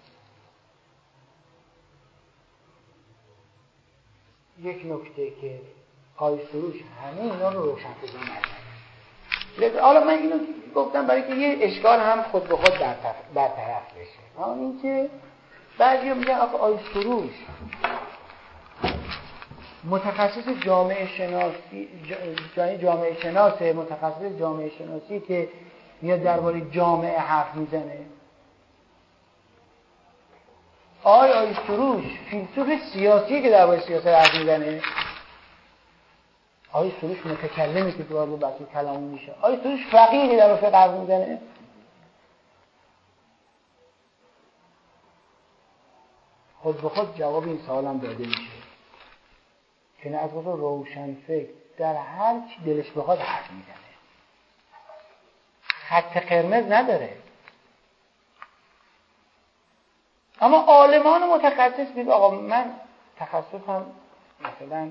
یک نکته که آیه سروش همه اینا رو روشنفکران نکنه. حالا من اینو گفتم برای که یه اشکال هم خود به خود برطرف بشه. اما این که بعضی میگن آیه سروش متخصص جامعه شناسی، جامعه شناسه، متخصص جامعه شناسی که میاد درباره جامعه حرف میزنه. آیه سروش فیلسوف سیاسی که درباره سیاست حرف میزنه. آیه سروش متکلمی که وارد بحث کلام میشه. آیه سروش فقیهی که درباره فقه حرف میزنه. خود به خود جواب این سوال هم داده میشه که نه از خود روشنفکر در هر چی دلش بخواد حرف میزنه، خط قرمز نداره. اما عالمان متخصص میگه آقا من تخصصم مثلا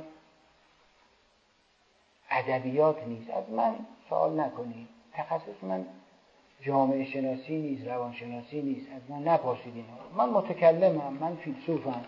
ادبیات نیست، از من سوال نکنید. تخصص من جامعه شناسی نیست، روان شناسی نیست، از من نپرسید اینا. من متکلمم، من فیلسوفم.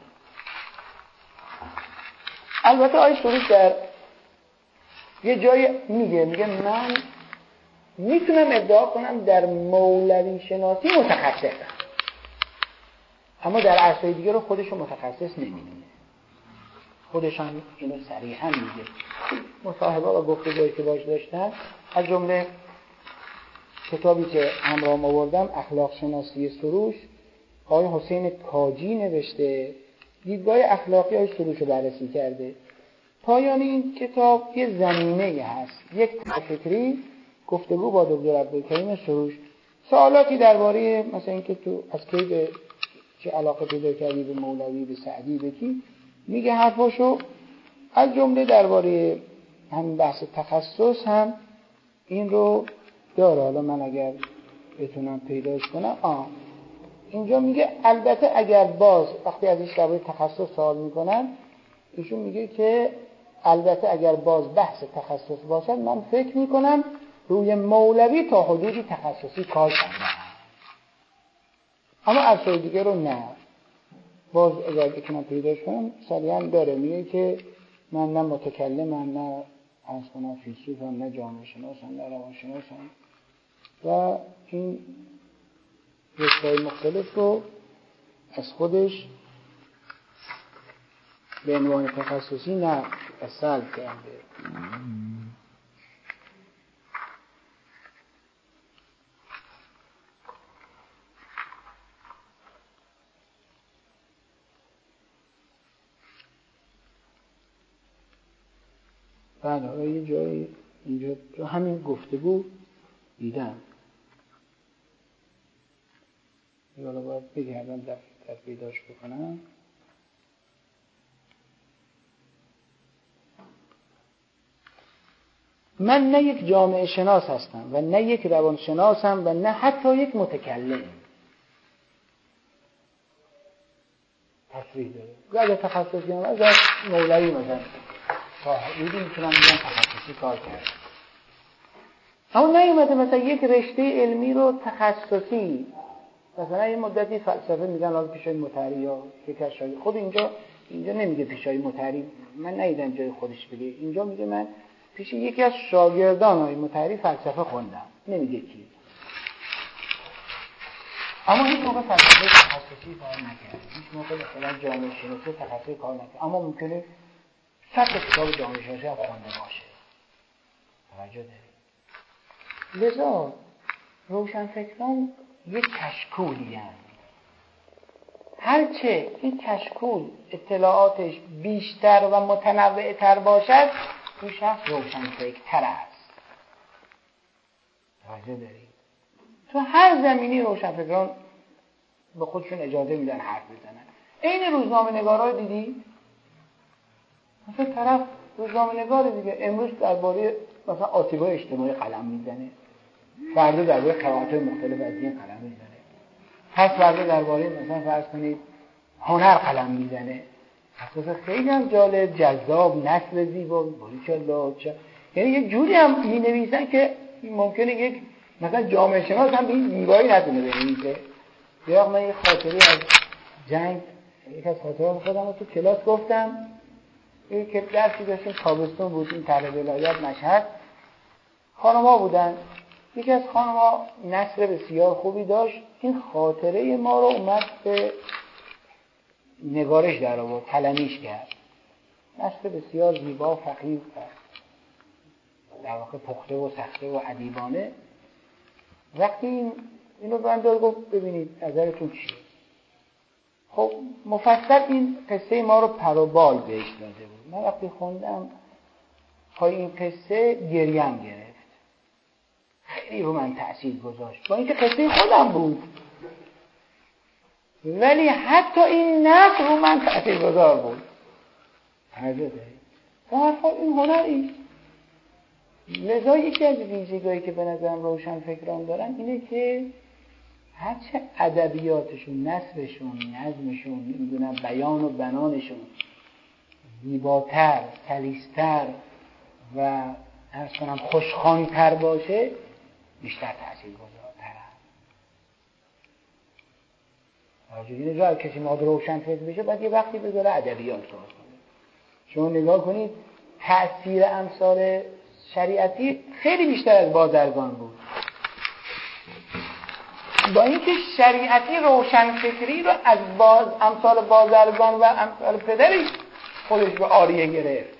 البته آیه سروش در یه جایی میگه من میتونم ادعا کنم در مولوی شناسی متخصصم، اما در عرصه‌های دیگه رو خودشو متخصص نمیدونه. خودش هم اینو صریحا میگه. مصاحبه و گفتگوهایی که باهاش داشتن، از جمله کتابی که همراه آوردم اخلاق شناسی سروش، آقای حسین کاجی نوشته، دیدگاه اخلاقی آقای سروش رو بررسی کرده. پایان این کتاب یه زمینه هست، یک فکری گفتگو با دکتر عبدالکریم سروش، سوالاتی درباره مثلا اینکه تو از کی به چه علاقه پیدا کردی به مولوی، به سعدی، به کی، میگه حرفاشو. از جمله درباره همین بحث تخصص هم این رو داره. حالا من اگر بتونم پیداش کنم، اینجا میگه البته اگر باز وقتی ازش درباره تخصص سوال میکنن ایشون میگه که البته اگر باز بحث تخصص باشد من فکر میکنم روی مولوی تا حدودی تخصصی کار کردم، اما ارشد دیگه رو نه. باز اگر بتونم پیداش کنم صریحا داره، میگه که من نه متکلمم، نه اصلا فیلسوفم، نه جامعه شناسم، نه روانشناسم و این رشته‌های مختلف رو از خودش به عنوان تخصصی نه سلب کرده. بله یه جایی اینجا تو همین گفتگو دیدم، یالا باید بگردم در پیداش بکنم. من نه یک جامعه شناس هستم و نه یک روان شناسم و نه حتی یک متکلم. تصریح داره اگر تخصصی هم از مولوی مثلا تا حدودی میتونم بگم تخصصی کار کرد، اما نیومده مثلا یک رشته علمی رو تخصصی، مثلا یه مدتی فلسفه میگن حالا پیشای مطهری یا یک شاگرد، خود اینجا نمیگه پیشای مطهری، من ندیدم جای خودش بگه، اینجا میگه من پیش یکی از شاگردان های مطهری فلسفه خوندم، نمیگه کی. اما هیچ موقع فلسفه تخصصی کار نکرد، هیچ موقع مثلا جامعه شناسی تخصصی کار نکرد، اما ممکنه 100 کتاب جامعه شناسی هم خونده باشه. توجه دارید؟ لذا روشنفکران یک کشکولی هست. هرچه این کشکول اطلاعاتش بیشتر و متنوع‌تر باشد اون شخص روشنفکرتر است. توجه دارید؟ تو هر زمینی روشنفکران به خودشون اجازه میدن حرف بزنن. این روزنامه نگارا دیدی؟ مثلا طرف روزنامه نگار دیگه امروز درباره مثلا آسیب‌های اجتماعی قلم میزنه، فردا درباره قرائت‌های مختلف از دین قلم میزنه، پس فردا درباره مثلا فرض کنید هنر قلم میزنه. اساسا خیلی هم جالب، جذاب، نثر زیبا، باریکالله. یعنی یه جوری هم می‌نویسن که ممکنه یک مثلا جامعه شناس هم به این زیبایی نتونه بنویسه. یا من یه خاطری از جنگ، یک از خاطرات خودم رو تو کلاس گفتم، یک درسی داشتیم تابستون بود، این طلبه ولایت مشهد، خانم‌ها بودن، یکی از خانم‌ها نثر بسیار خوبی داشت، این خاطره ما رو اومد به نگارش در آورد، قلمیش کرد، نثر بسیار زیبا، فقیر، در واقع پخته و سخته و ادیبانه. وقتی اینو بندار گفت ببینید نظرتون چیه؟ خب مفصل این قصه ما رو پر و بال بهش داده بود. من وقتی خوندم پای این قصه گریم گرفت، خیلی رو من تأثیر گذاشت، با اینکه قصه خودم بود ولی حتی این نقل رو من تأثیر گذار بود. توجه دارید؟ در حال این هنری. لذا یکی از ویژگی‌هایی که به نظرم روشن فکران دارن اینه که هرچه ادبیاتشون، نثرشون، نظمشون، نمیدونم بیان و بنانشون زیباتر، سلیس‌تر و عرض کنم خوشخوان‌تر باشه بیشتر تاثیرگذارتره. راجعه جای کسی ما روشن فکر بشه باید یه وقتی بذاره ادبیات رو کنه. شما نگاه کنید تأثیر امثال شریعتی خیلی بیشتر از بازرگان بود، با اینکه شریعتی روشنفکری رو از امثال بازرگان و امثال پدرش خودش به عاریه گرفت،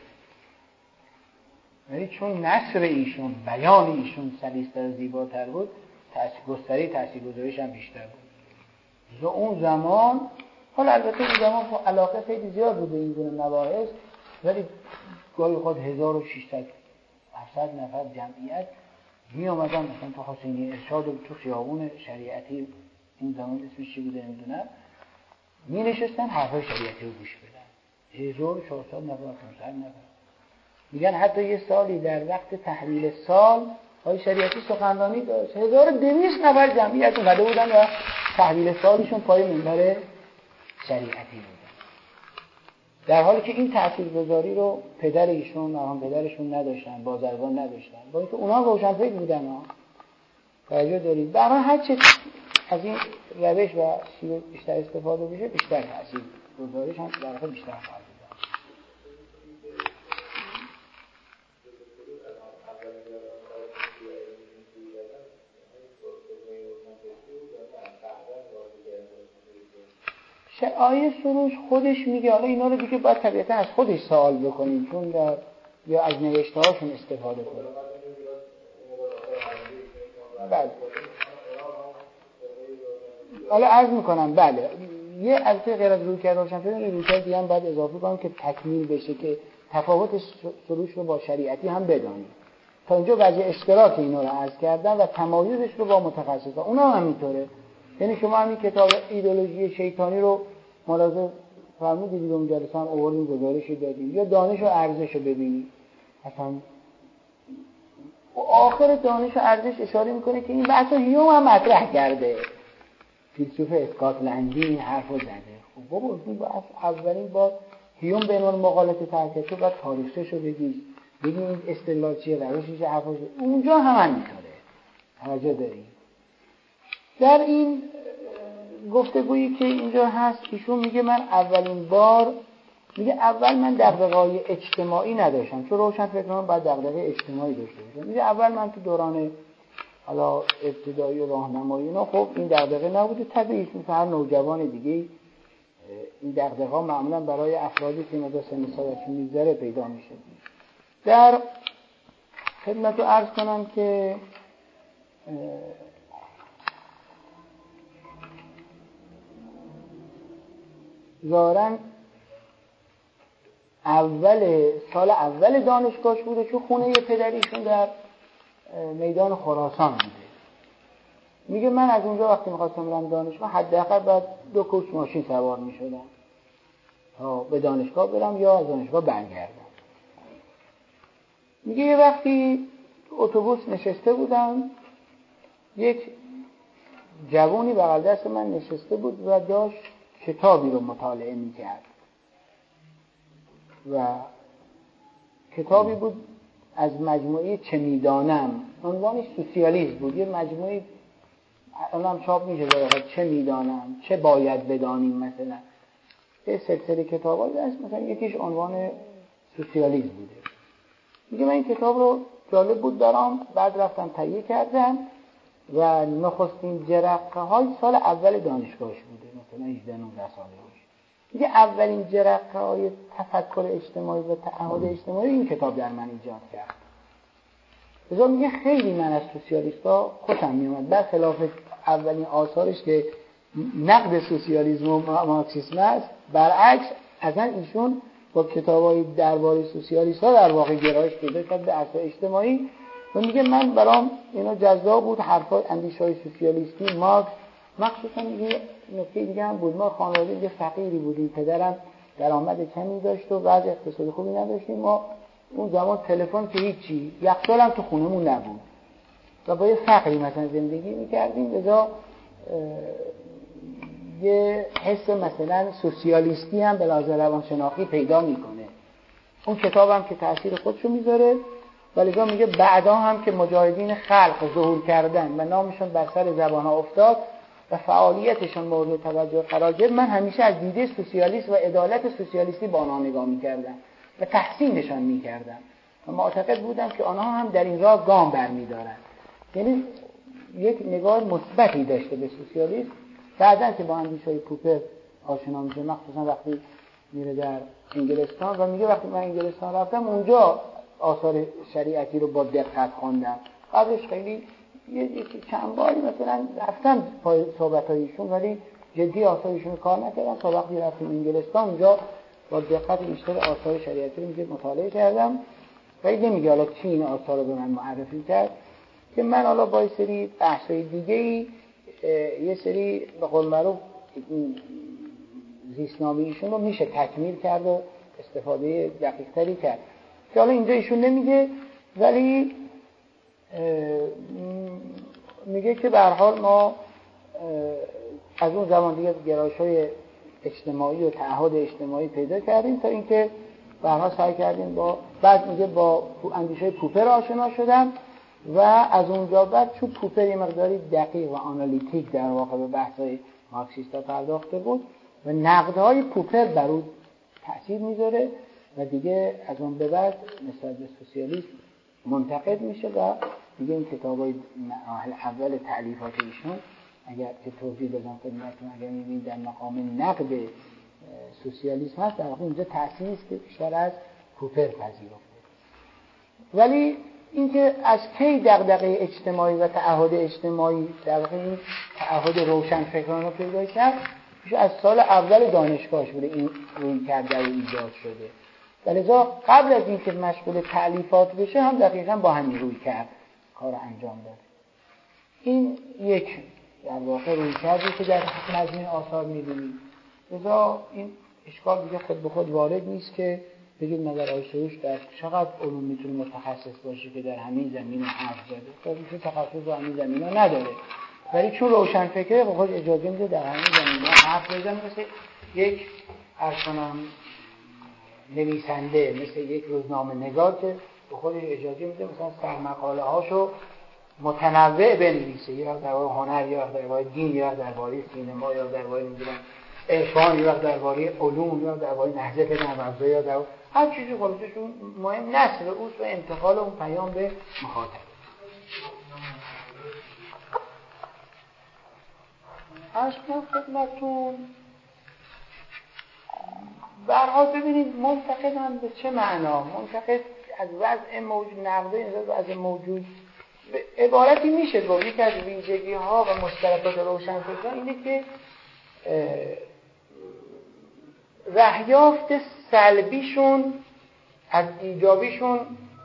ولی چون نثر ایشون، بیان ایشون سلیس‌تر و زیباتر بود، تاثیرگذاریش هم بیشتر بود. و اون زمان، حالا البته اون زمان علاقه خیلی زیاد بود به این گونه مباحث، ولی گاهی خود 1600 700 نفر جمعیت می اومدن مثلا تو حسینی ارشاد و تو خیابون شریعتی، این زمان اسمش چی بوده نمیدونم، می نشستن حرفای شریعتی رو گوش بدن. 1400 نفر 500 نفر. میگن حتی یه سالی در وقت تحویل سال های شریعتی سخنرانی داشت، 1200 نفر جمعیت اومده بودن و تحویل سوالشون پای منبر شریعتی بوده، در حالی که این تاثیرگذاری رو پدر ایشون، مرحوم پدرشون نداشتن، بازرگان نداشتن، با اینکه اونا روشنفکر بودن ها. توجه دارید؟ برای هر چه از این روش و شیوه بیشتر استفاده بشه بیشتر تاثیرگذاریش هم در واقع بیشتر خواهد بود. آیه سروش خودش میگه، حالا اینا رو دیگه باید طبیعتا از خودش سوال بکنیم، چون یا از نوشته هاشون استفاده کنیم. بله حالا عرض میکنم، بله یه البته غیر از رویکرد روشنفکر رویکرد دیگه هم باید اضافه کنم که تکمیل بشه، که تفاوت سروش رو با شریعتی هم بدانیم. تا اینجا وجه اشتراک اینا رو عرض کردم و تمایزش رو با متخصصا، اونا هم همینطوره. یعنی شما همین کتاب ایدئولوژی شیطانی رو ملاحظه فرمودید، اون جلسه هم آوردیم گزارش دادیم، یا دانش و ارزش رو ببینید، اصلا آخر دانش و ارزش اشاره میکنه که این بحث رو هیوم هم مطرح کرده، فیلسوف اسکاتلندی این حرف رو زده. خب بابا این بحث اولین بار هیوم به عنوان مقالطه تحقیق تو باید تاریخش رو بگید این اصطلاح چیه، روشش حرفش، اونجا هم همینطوره. توجه داریم؟ در این گفتگویی که اینجا هست ایشون میگه من اولین بار، میگه اول من دغدغه‌های اجتماعی نداشتم، چون روشنفکران باید دغدغه اجتماعی داشته باشن. میگه اول من تو دوران حالا ابتدایی و راهنمایی اینا خب این دغدغه نبوده، طبیعیه مثل هر نوجوان دیگه این دغدغه‌ها معمولا برای افرادی که مدرسه سن سالشون میگذره پیدا میشه. در خدمت رو عرض کنم که ظاهراً سال اول دانشگاهش بوده، چون خونه پدریشون در میدان خراسان بوده. میگه من از اونجا وقتی میخواستم برم دانشگاه حداقل باید 2 کوچ ماشین سوار میشدم تا به دانشگاه برم یا از دانشگاه برگردم. میگه یه وقتی اتوبوس نشسته بودم، یک جوانی بغل دست من نشسته بود و داشت کتابی رو مطالعه میکرد و کتابی بود از مجموعه چه میدانم، عنوانش سوسیالیسم بود. یه مجموعه الان چاپ میشه داره چه میدانم، چه باید بدانیم، مثلا یه سلسله کتابایی هست، مثلا یکیش عنوان سوسیالیسم بوده. میگه من این کتاب رو جالب بود برام، بعد رفتم تهیه کردم و نخستین جرقه های سال اول دانشگاهش بوده، مثلا 18-19 ساله. میگه اولین جرقه های تفکر اجتماعی و تعهد اجتماعی این کتاب در من ایجاد کرد. لذا میگه خیلی من از سوسیالیست‌ها خوشم میومد، برخلاف اولین آثارش که نقد سوسیالیسم و مارکسیسم است، برعکس اصلا ایشون با کتاب‌های درباره سوسیالیست‌ها در واقع گرایش پیدا کرد به اصل اجتماعی و میگه من برام اینا جذاب بود، حرفای اندیشه‌های سوسیالیستی مارکس. مخصوصا میگه نکته دیگه هم بود، ما خانواده یه فقیری بودیم، پدرم درآمد کمی داشت و وضع اقتصادی خوبی نداشتیم، ما اون زمان تلفن که هیچی، یخچال هم تو خونمون نبود و با یه فقری مثلا زندگی میکردیم. لذا یه حس مثلا سوسیالیستی هم به لحاظ روانشناختی پیدا میکنه. اون کتاب هم که تأثیر خودشو میذاره و لذا میگه بعدا هم که مجاهدین خلق ظهور کردن و نامشون بر سر زبان‌ها افتاد و فعالیتشون مورد توجه قرار گرفت، من همیشه از دیده سوسیالیست و عدالت سوسیالیستی با آنها نگاه میکردم و تحسینشان میکردم و معتقد بودم که آنها هم در این راه گام برمیدارند. یعنی یک نگاه مثبتی داشته به سوسیالیسم. بعداً که با اندیشه‌های پوپر آشنا میشه، مخصوصا وقتی میره در انگلستان و میگه وقتی من انگلستان رفتم اونجا آثار شریعتی رو با دقت خوندم، قبلش خیلی چند باری مثلا رفتم پای صحبت‌هایشون ولی جدی آثارشون رو کار نکردم، تا وقتی رفتم انگلستان اونجا با دقت بیشتر آثار شریعتی رو میگه مطالعه کردم. ولی نمیگه حالا کی این آثار رو به من معرفی کرد، که من حالا با یه سری بحث‌های دیگه‌ای یه سری به قول معروف زیستنامه ایشون رو میشه تکمیل کرد و استفاده دقیق‌تری کرد که حالا اینجا ایشون نمیگه، ولی میگه که به هر حال ما از اون زمان دیگه گرایش‌های اجتماعی و تعهد اجتماعی پیدا کردیم تا اینکه برها سعی کردیم بعد میگه با اندیشه پوپر آشنا شدم و از اونجا بعد چون پوپر یه مقداری دقیق و آنالیتیک در واقع به بحث‌های مارکسیستا پرداخته بود و نقدهای پوپر بر اون تأثیر میذاره و دیگه از اون به بعد نسبت به سوسیالیسم منتقد میشه و دیگه این کتابای مراحل اول تألیفات ایشون اگر که توضیح بدم خدمتتون، اگر می‌بینید در مقام نقد سوسیالیسم هست، در واقع اینجا تأثیری است که بیشتر از پوپر پذیرفته. ولی اینکه از کی دغدغه اجتماعی و تعهد اجتماعی در واقع این تعهد روشنفکرانه پیدا کرد، از سال اول دانشگاهش بوده این روی کرده و ایجاد شده. ولذا قبل از اینکه مشغول تألیفات بشه هم دقیقاً با همین روی کرد کار انجام داد. این یک در واقع روی کردی که در مجموع آثار می‌بینید. لذا این اشکال دیگه خود به خود وارد نیست که بگید مگر آقای سروش در چقدر علوم میتونه متخصص باشه که در همین زمینه حرف زده. خب میشه تخصص در همین زمینه نداره. ولی چون روشنفکره به خود اجازه میده در همین زمینه حرف بزنه، مثل یک نویسنده، مثل یک روزنامه‌نگار که به خودش اجازه میده مثلا سرمقاله هاشو متنوع بنویسه، یا درباره هنر، یا درباره دین، یا درباره سینما، یا درباره نمیدونم عرفان، یا درباره علوم، یا درباره نهضت نوابغه، یا درباره هر چیزی خودشون مهم نشر اوست و انتقال اون پیام به مخاطب. عرض خدمتتون برها ببینید منتقد هم به چه معنا؟ منتقد از وضع موجود، نقده از موجود عبارتی میشه گفت یکی از ویژگی ها و مشترکات روشنفکران اینه که رهیافت سلبیشون از ایجابیشون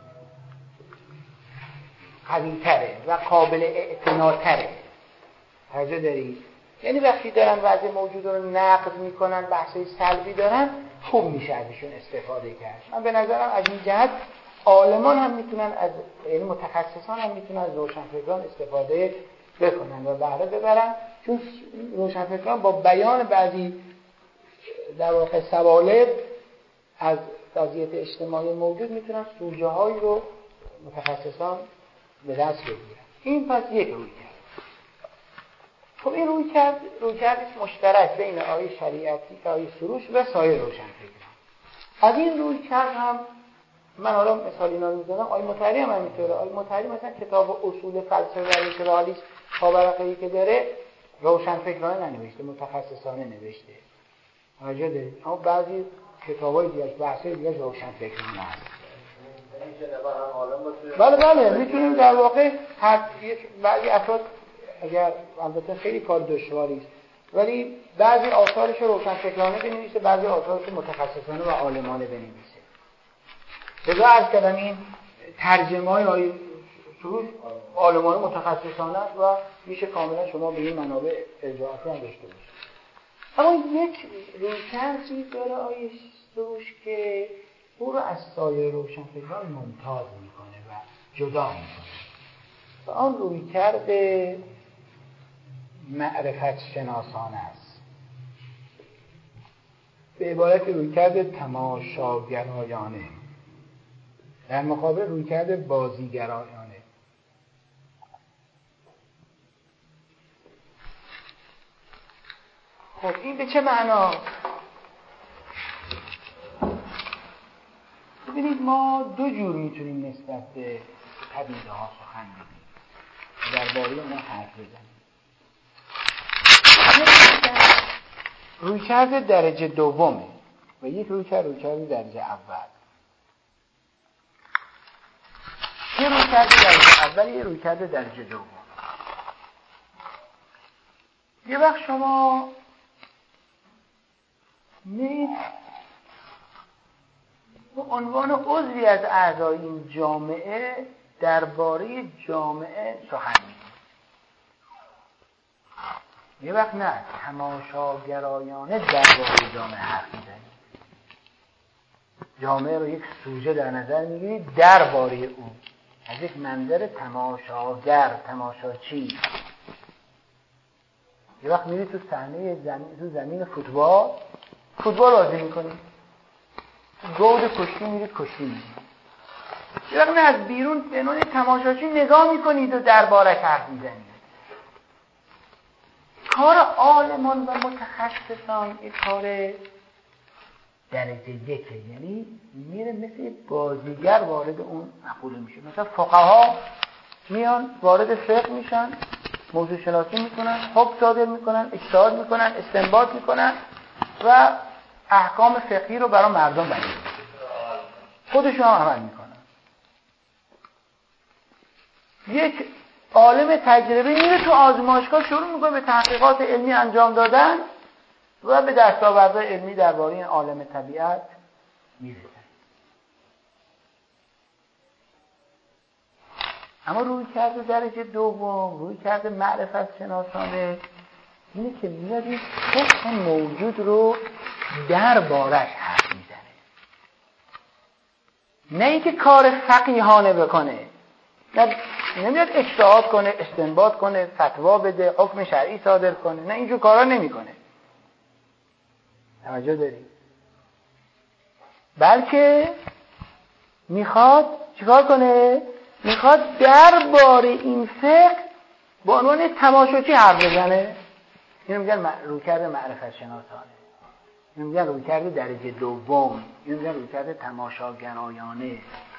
قوی‌تره و قابل اعتناء‌تره. توجه دارید؟ یعنی وقتی دارن وضع موجود رو نقد میکنن، بحثای سلبی دارن، خوب میشه ازشون استفاده کرد. من به نظرم از این جهت عالمان هم میتونن یعنی متخصصان هم میتونن از روشنفکران استفاده بکنن و بهره ببرن، چون روشنفکران با بیان بعضی در واقع سوالب از وضعیت اجتماعی موجود میتونن سوژه هایی رو متخصصان به دست بگیرن. این پس یک روی کرد. خب این روی کردش مشترک بین آیه شریعتی، آیه سروش و سایر روشنفکران. از این روی کرد هم من حالا مثال اینا میزنم. آیه مطهری هم همینطوره. آیه مطهری مثلا کتاب اصول فلسفه و لیبرالیسم پاورقی که داره روشنفکرانه ننوشته، متخصصانه نوشته. توجه دارید؟ اما بعضی کتابای دیگه، بحثای دیگه روشنفکرانه هست. بله میتونیم در واقع بعضی افراد، اگر البته خیلی کار دشواری است، ولی بعضی آثارش روشنفکرانه بنویسه، بعضی آثارش متخصصانه و عالمانه بنویسه. لذا از کلمه این ترجمه‌های آیه سروش عالمانه متخصصانه است و میشه کاملا شما به این منابع ارجاعاتی هم داشته باشید. اما یک روشنفکری داره آیه سروش که او رو از سایر روشنفکران ممتاز میکنه و جدا میکنه و آن رویکرد معرفت شناسانه است، به عبارت رویکرد تماشاگرایانه در مقابل رویکرد بازیگرایانه. خب این به چه معنا؟ ببینید ما دو جور میتونیم نسبت به پدیده ها سخن بگیم، درباره اونها حرف بزنیم. رویکرد درجه دومه و یک رویکرد درجه اول. یه رویکرد درجه اول، یه رویکرد درجه دوم. یه وقت شما به عنوان عضوی از اعضای این جامعه درباره جامعه سخن میگید. یه وقت نه، تماشاگرایانه درباره جامعه حرف میزنید. جامعه رو یک سوژه در نظر میگیرید درباره او، از یک منظر تماشاگر، تماشاچی. یه وقت میری تو صحنه زمین فوتبال بازی میکنی، گود کشتی میرید کشتی میکنی، یه وقت از بیرون به نوع تماشاچی نگاه میکنید و دربارش حرف میزنید. کار عالمان و متخصصان این کار درجه یکه، یعنی میره مثل بازیگر وارد اون مقوله میشه. مثلا فقها میان وارد فقه میشن، موضوع شناسی میکنن، حکم صادر میکنن، اجتهاد میکنن، استنباط میکنن و احکام فقهی رو برای مردم بیان میکنن، خودشون هم عمل میکنن. یک عالم تجربی میره تو آزمایشگاه شروع میکنه به تحقیقات علمی انجام دادن و به دستاوردهای علمی درباره این عالم طبیعت میرسه. اما روی کرده درجه دوم، روی کرده معرفت شناسانه، اینه که میاد این فقه موجود رو دربارش حرف میزنه، نه اینکه کار فقیهانه بکنه، نمیاد اجتهاد کنه، استنباط کنه، فتوا بده، حکم شرعی صادر کنه، نه اینجور کارا نمیکنه. توجه دارید؟ بلکه میخواد چیکار کنه؟ میخواد درباره این فقه با عنوان تماشاچی حرف بزنه. اینو میگن رویکرد معرفت شناسانه، اینو میگن رویکرد درجه دوم، اینو میگن رویکرد تماشاگرایانه.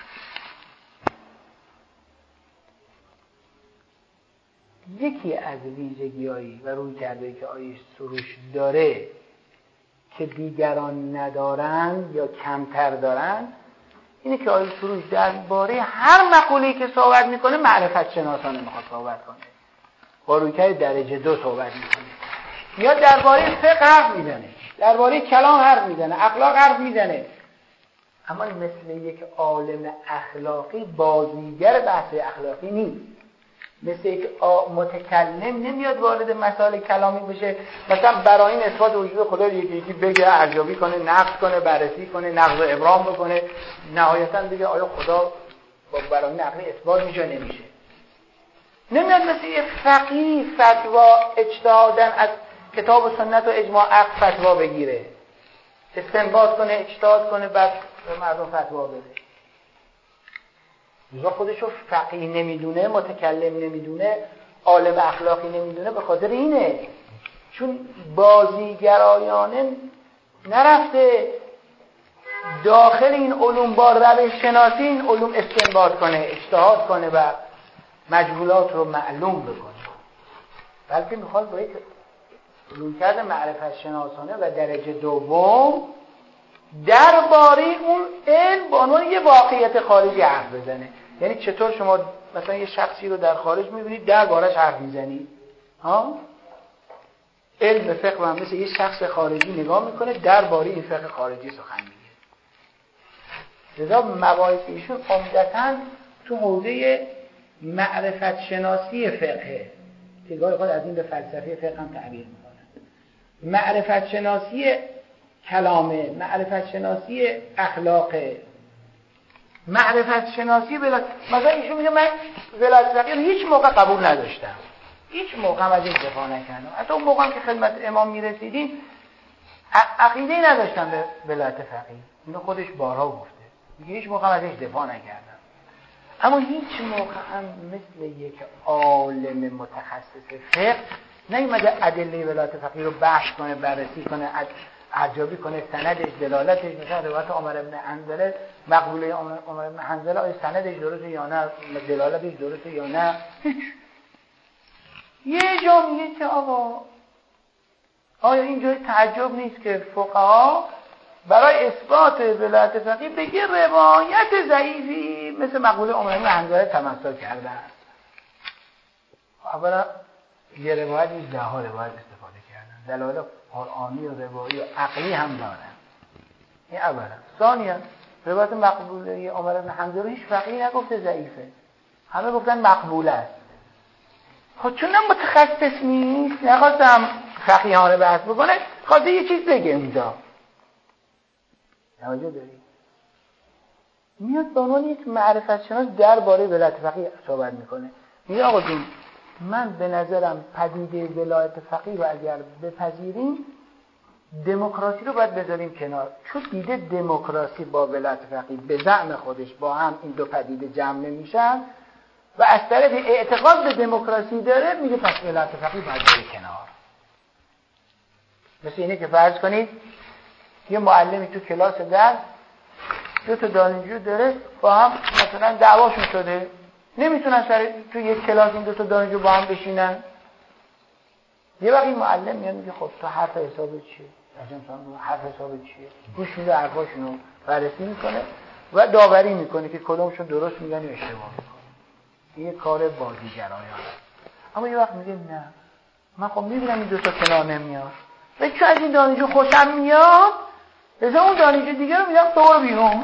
یکی از ویژگی‌هایی و رویکردی که آیه سروش داره که دیگران ندارن یا کمتر دارن اینه که آیه سروش درباره هر مقوله‌ای که صحبت میکنه معرفت شناسانه میخواد صحبت کنه، با رویکرد درجه دو صحبت میکنه. یا درباره فقه حرف میزنه، درباره کلام حرف میزنه، اخلاق حرف میزنه، اما مثل یک عالم اخلاقی بازیگر بحث اخلاقی نیست. مثل یک متکلم نمیاد وارد مسائل کلامی بشه، مثلا برای این اثبات وجود خدا یکی بگه، ارزیابی کنه، نقد کنه، بررسی کنه، نقض و ابرام بکنه، نهایتاً بگه آیا خدا با برای نقلی اثبات میشه نمیشه. نمیاد مثل یک فقیه فتوا اجتهادن از کتاب و سنت و اجماع عقل فتوا بگیره، استنباط کنه، اجتهاد کنه، بعد به مردم فتوا بده. لذا خودشو فقیه نمیدونه، متکلم نمیدونه، عالم اخلاقی نمیدونه، به خاطر اینه چون بازیگرایانه نرفته داخل این علوم با روش شناسی این علوم استنباط کنه، اجتهاد کنه و مجهولات رو معلوم بکنه، بلکه میخواد با یک رویکرد معرفت شناسانه و درجه دوم درباره اون علم به عنوان یه واقعیت خارجی حرف بزنه. یعنی چطور شما مثلا یه شخصی رو در خارج میبینید دربارش حرف میزنید، علم فقه هم مثل یه شخص خارجی نگاه میکنه درباره این فقه خارجی سخن میگه. لذا مباحث ایشون عمدتاً تو حوزه معرفت شناسی فقه که گاهی خود از این به فلسفه فقه هم تعبیر میکنن، معرفت شناسی کلامه، معرفت شناسی اخلاقه، معرفت شناسی مثلا ایشون میگه من ولایت فقیه هیچ موقع قبول نداشتم، هیچ موقع از این دفاع نکردم، حتی اون موقع که خدمت امام میرسیدیم عقیده‌ای نداشتم به ولایت فقیه، اینو خودش بارها گفته، میگه هیچ موقع ازش دفاع نکردم. اما هیچ موقع هم مثل یک عالم متخصص فقه نیومده ادله ولایت فقیه رو بحث کنه، بررسی کنه، ارزیابی کنه، سندش، دلالتش، مثلا روایت عمر بن حنظله، مقبوله عمر بن حنظله آیا سندش درسته یا نه، دلالتش درسته یا نه. یه جا میگه که آقا آیا این جای تعجب نیست که فقها برای اثبات ولایت فقیه بگه روایت ضعیفی مثل مقبوله عمر بن حنظله تمسک کردن. اولا یه روایت نیست، 10 روایت استفاده کردن، دلایل قرآنی و روایی و عقلی هم دارن. این اولا. ثانیا روایت مقبوله عمر بن حنظله هیچ فقیه نگفته ضعیفه، همه گفتن مقبوله است. خب چون متخصص نیست نخواستم فقیهانه بحث بکنه، خواسته یه چیز بگه اونجا. توجه داری؟ میاد به عنوان یک معرفت شناس درباره ولایت فقیه صحبت میکنه، میگه آقا جون من به نظرم پدیده ولایت فقیه رو اگر بپذیریم دموکراسی رو باید بذاریم کنار، چون دیده دموکراسی با ولایت فقیه به زعم خودش با هم این دو پدیده جمع نمیشن و از طرف اعتقاد به دموکراسی داره میگه پس ولایت فقیه باید بره کنار. مثل اینه که فرض کنید یه معلمی تو کلاس درس دو تا دانشجو داره با هم مثلا دعواشون شده، نمیتونن تو یک کلاس این دو تا دانشجو با هم بشینن. یه وقت این معلم میاد میگه خب تو حرف حساب چیه؟ حرف حساب چیه؟ گوش میده حرفاشون رو بررسی میکنه و داوری میکنه که کدومشون درست میگن یا اشتباه میکنه. این یه کار بازیگرایانه. اما یه وقت میگه نه، من خب میبینم این دو تا کنار نمیاد و چون از این دانشجو خوشم میاد مثلا اون دانشجو دیگه رو میگم تو برو بیرون.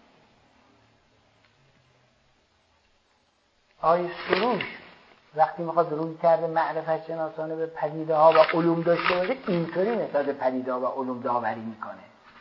آیه سروش وقتی میخواد روی کرده معرفت شناسانه به پدیده ها و علوم داشته باشه اینطوری نسبت به پدیده ها و علوم داوری میکنه.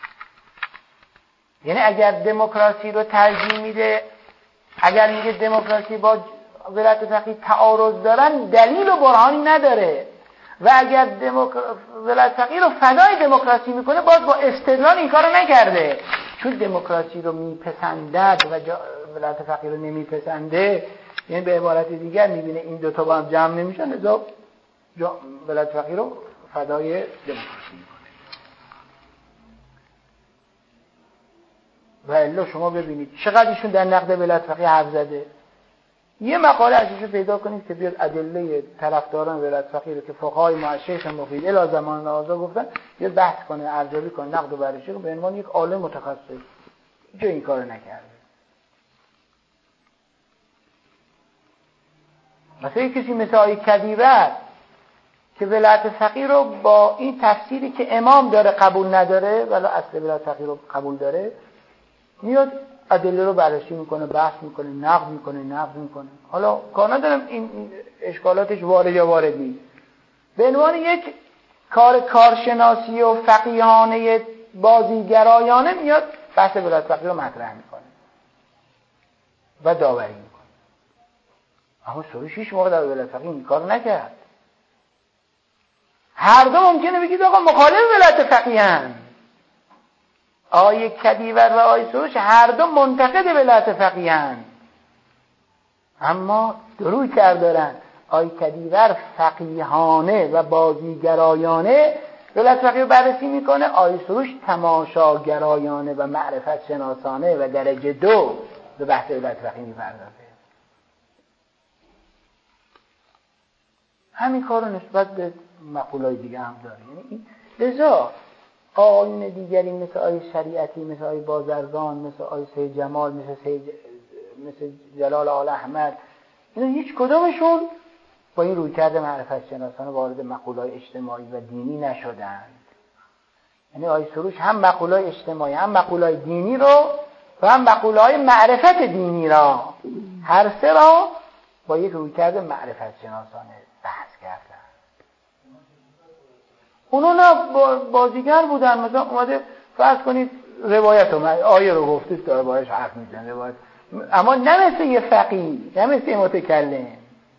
یعنی اگر دموکراسی رو ترجیح میده، اگر میگه دموکراسی با ولایت فقیه تعارض دارن دلیل و برهانی نداره و اگر ولایت فقیه رو فدای دموکراسی میکنه باز با استدلال این کارو نکرده، چون دموکراسی رو میپسندد و ولایت فقیه رو نمیپسنده، یعنی به عبارت دیگر میبینه این دوتا با هم جمع نمیشن لذا ولایت فقیه رو فدای دموکراسی میکنه. و الا شما ببینید چقدر ایشون در نقد ولایت فقیه حرف زده. یه مقاله ازش پیدا کنید که بیاد ادله طرفداران ولایت فقیه رو که فقهای معشیخ مفید الی زمان آزاد گفتن بیاد بحث کنه، ارزیابی کنه، نقد و بررسی رو به عنوان یک عالم متخصص. چه این کارو نکرده. مثلا کسی مثل آقای کدیور که ولایت فقیه رو با این تفسیری که امام داره قبول نداره ولی اصل ولایت فقیه رو قبول داره، میاد ادله رو بررسی میکنه، بحث میکنه، نقد میکنه. حالا کار ندارم این اشکالاتش وارد یا وارد نیست. به عنوان یک کارشناسی و فقیهانه بازیگرایانه میاد بحث ولایت فقیه رو مطرح میکنه و داوری میکنه. اما سروش هیچ موقع در ولایت فقیه این کار نکرد. هر دو ممکنه بگید آقا مخالف ولایت فقیه هستند. آقای کدیور و آقای سروش هر دو منتقد ولایت فقیه هستند، اما دروی کرد دارن. آقای کدیور فقیهانه و بازیگرایانه ولایت فقیه رو بررسی میکنه، آقای سروش تماشاگرایانه و معرفت شناسانه و درجه 2 به بحث ولایت فقیه میپردازه. همین کار رو نسبت به مقولای دیگه هم داره. یعنی لذا آیین دیگری مثل آیه شریعتی، مثل آیه بازرگان، مثل آیه سید جمال، مثل جلال آل احمد، اینا هیچ کدومشون با این رویکرد معرفت شناسانه وارد مقولای اجتماعی و دینی نشدند. یعنی آیه سروش هم مقولای اجتماعی هم مقولای دینی رو و هم مقولای معرفت دینی را، هر سه را با یک رویکرد معرفت شناسانه بحث کردن. اونا نه بازیگر بودن. مثلا اومده فرض کنید روایت آیه رو گفتید داره باهاش حرف میزنه روایت، اما نه مثل یه فقیه، نه مثل یه متکلم.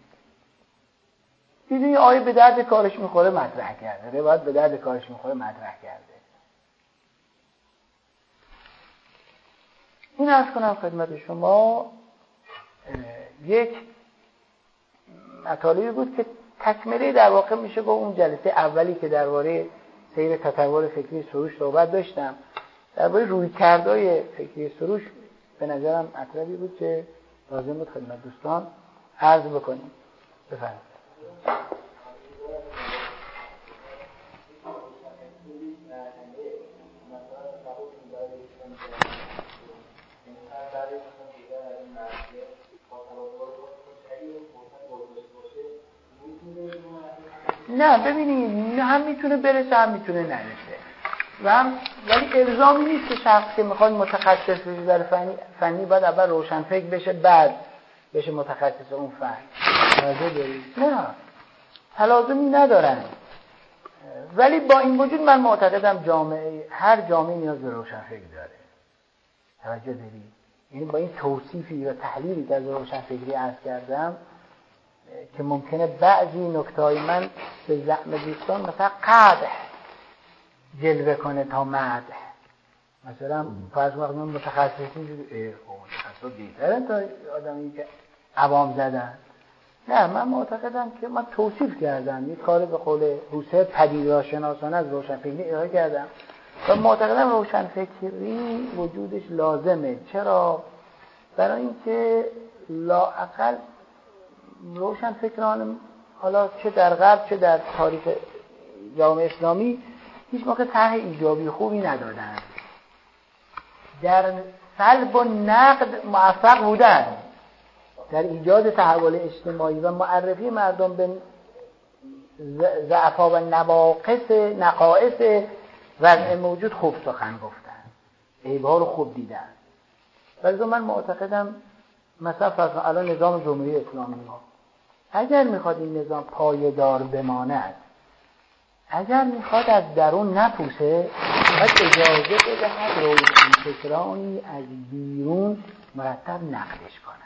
دیدی آیه به درد کارش میخوره مطرح کرده، روایت به درد کارش میخوره مطرح کرده. این عرض کنم خدمت شما یک مطالبی بود که تکمله در واقع میشه با اون جلسه اولی که درباره سیر تطور فکری سروش صحبت داشتم. درباره رویکردهای فکری سروش به نظرم مطلبی بود که لازم بود خدمت دوستان عرض بکنیم. بفرمایید. نه ببینید، هم میتونه برسه هم میتونه نرسه ولی الزامی نیست که شخص که میخواد متخصص بشه در فنی باید اول روشن فکر بشه بعد بشه متخصص اون فن. توجه دارید؟ نه، تلازمی ندارن. ولی با این وجود من معتقدم هر جامعه نیاز به روشن فکر داره. توجه دارید؟ یعنی با این توصیفی و تحلیلی که از روشن فکری عرض کردم که ممکنه بعضی نکته‌های من به زعم دوستان مثلا قدح جلوه کنه تا مدح. مثلا فرض وقت من متخصصین متخصص دیگرن تا آدمی که عوام زدن. نه، من معتقدم که من توصیف کردم، یک کار به قول حسین پدیدارشناسانه از روشنفکری ارائه کردم و معتقدم روشنفکری وجودش لازمه. چرا؟ برای اینکه لااقل روشنفکران حالا چه در غرب چه در تاریخ جامعه اسلامی هیچ موقع طرح ایجابی خوبی ندادن، در سلب و نقد موفق بودن، در ایجاد تحول اجتماعی و معرفی مردم به ضعف‌ها و نقائص وضع موجود خوب سخن گفتن، عیب‌ها رو خوب دیدن. ولی من معتقدم مثلا فرض الان نظام جمهوری اسلامی ها اگر میخواد این نظام پایدار بماند، اگر میخواد از درون نپوسه، باید اجازه بدهد روشنفکرانی از بیرون مرتب نقدش کنن.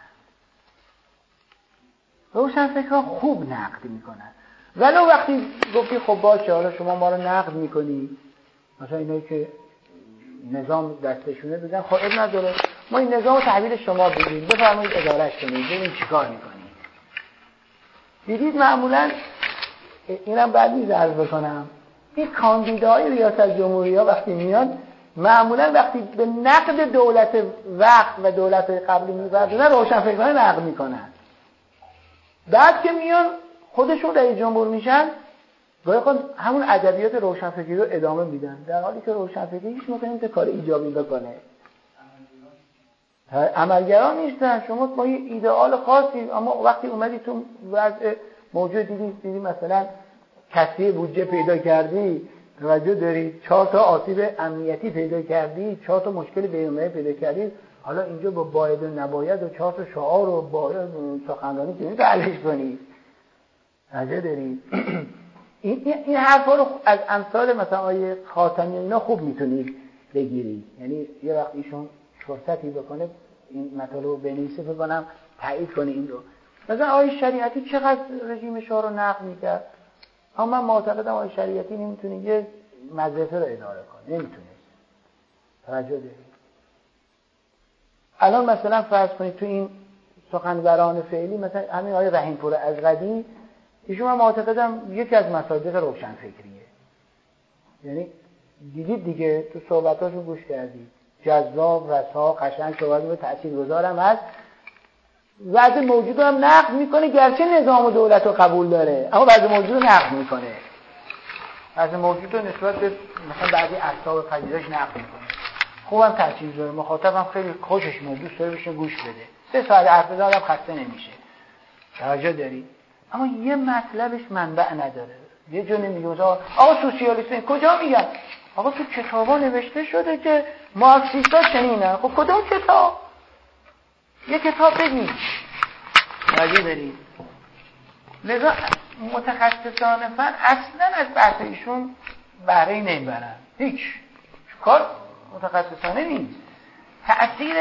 روشنفکران خوب نقد میکنن، ولو وقتی گفتی خب باشه حالا شما ما رو نقد میکنی، مثلا اینایی که نظام دستشونه بگن خب اب نداره ما این نظام رو تحویل شما بدیم، بفرمایید ادارهش کنید، ببین چیکار میکنید. دیدید معمولا اینم بعد نیز عرض بکنم، این کاندیداهای ریاست جمهوری ها وقتی میان معمولا وقتی به نقد دولت وقت و دولت قبلی میپردازن روشنفکران نقد میکنن، بعد که میان خودشون رئیس جمهور میشن گاهی خود همون ادبیات روشنفکری رو ادامه میدن، در حالی که روشنفکری هیچ موقع نمیتونه کار ایجابی بکنه. عملگران نیستن. شما با یه ایدئال خاصی، اما وقتی اومدی تو وضع موجود دیدی مثلا کسری بودجه پیدا کردی، توجه داری 4 تا آسیب امنیتی پیدا کردی، 4 تا مشکل بین‌المللی پیدا کردی، حالا اینجا با باید و نباید و 4 تا شعار و باید سخنرانی کنی که حلش کنی. توجه داری این حرفا رو از امثال مثلا آیه خاتمی اینا خوب میتونید بگیرید. یعنی یه وقت ایشون فرصتی بکنه این مطالب رو بنویسه بکنم تایید کنه این رو. مثلا آیه شریعتی چقدر رژیم شاه رو نقد میکرد، اما من معتقدم آیه شریعتی نمیتونه یه مدرسه رو اداره کنه، نمیتونه. توجه دارید؟ الان مثلا فرض کنید تو این سخنوران فعلی مثلا همین آیه رحیم‌پور ازغدی، ایشون من معتقدم یکی از مصادیق روشنفکریه. یعنی دیدید دیگه تو صحبتاشو گوش کردید، جذاب، رسا، قشنگ صحبت می‌کنه، تاثیرگذارم هست، وضع موجود رو هم نقد میکنه، گرچه نظام و دولت رو قبول داره اما وضع موجود رو نقد میکنه، وضع موجود رو نسبت به مثلا بعضی اصحاب پذیرش نقد میکنه، خوبم تاثیرگذاره، مخاطبم خیلی خوشش میاد، دوست داره بشینه گوش بده، 3 ساعت حرف بزنه خسته نمیشه. توجه داری؟ اما یه مطلبش منبع نداره، یه جا نمیگه آقا سوسیالیسم کجا میگن؟ آقا تو کتابا نوشته شده که مارکسیستا چنینن. خب کدوم کتاب؟ یه کتاب بگید. راجع دارید. لذا متخصصان فن اصلا از بحث ایشون بهره نمیبرن، هیچ کار متخصصانه نیست. تأثیر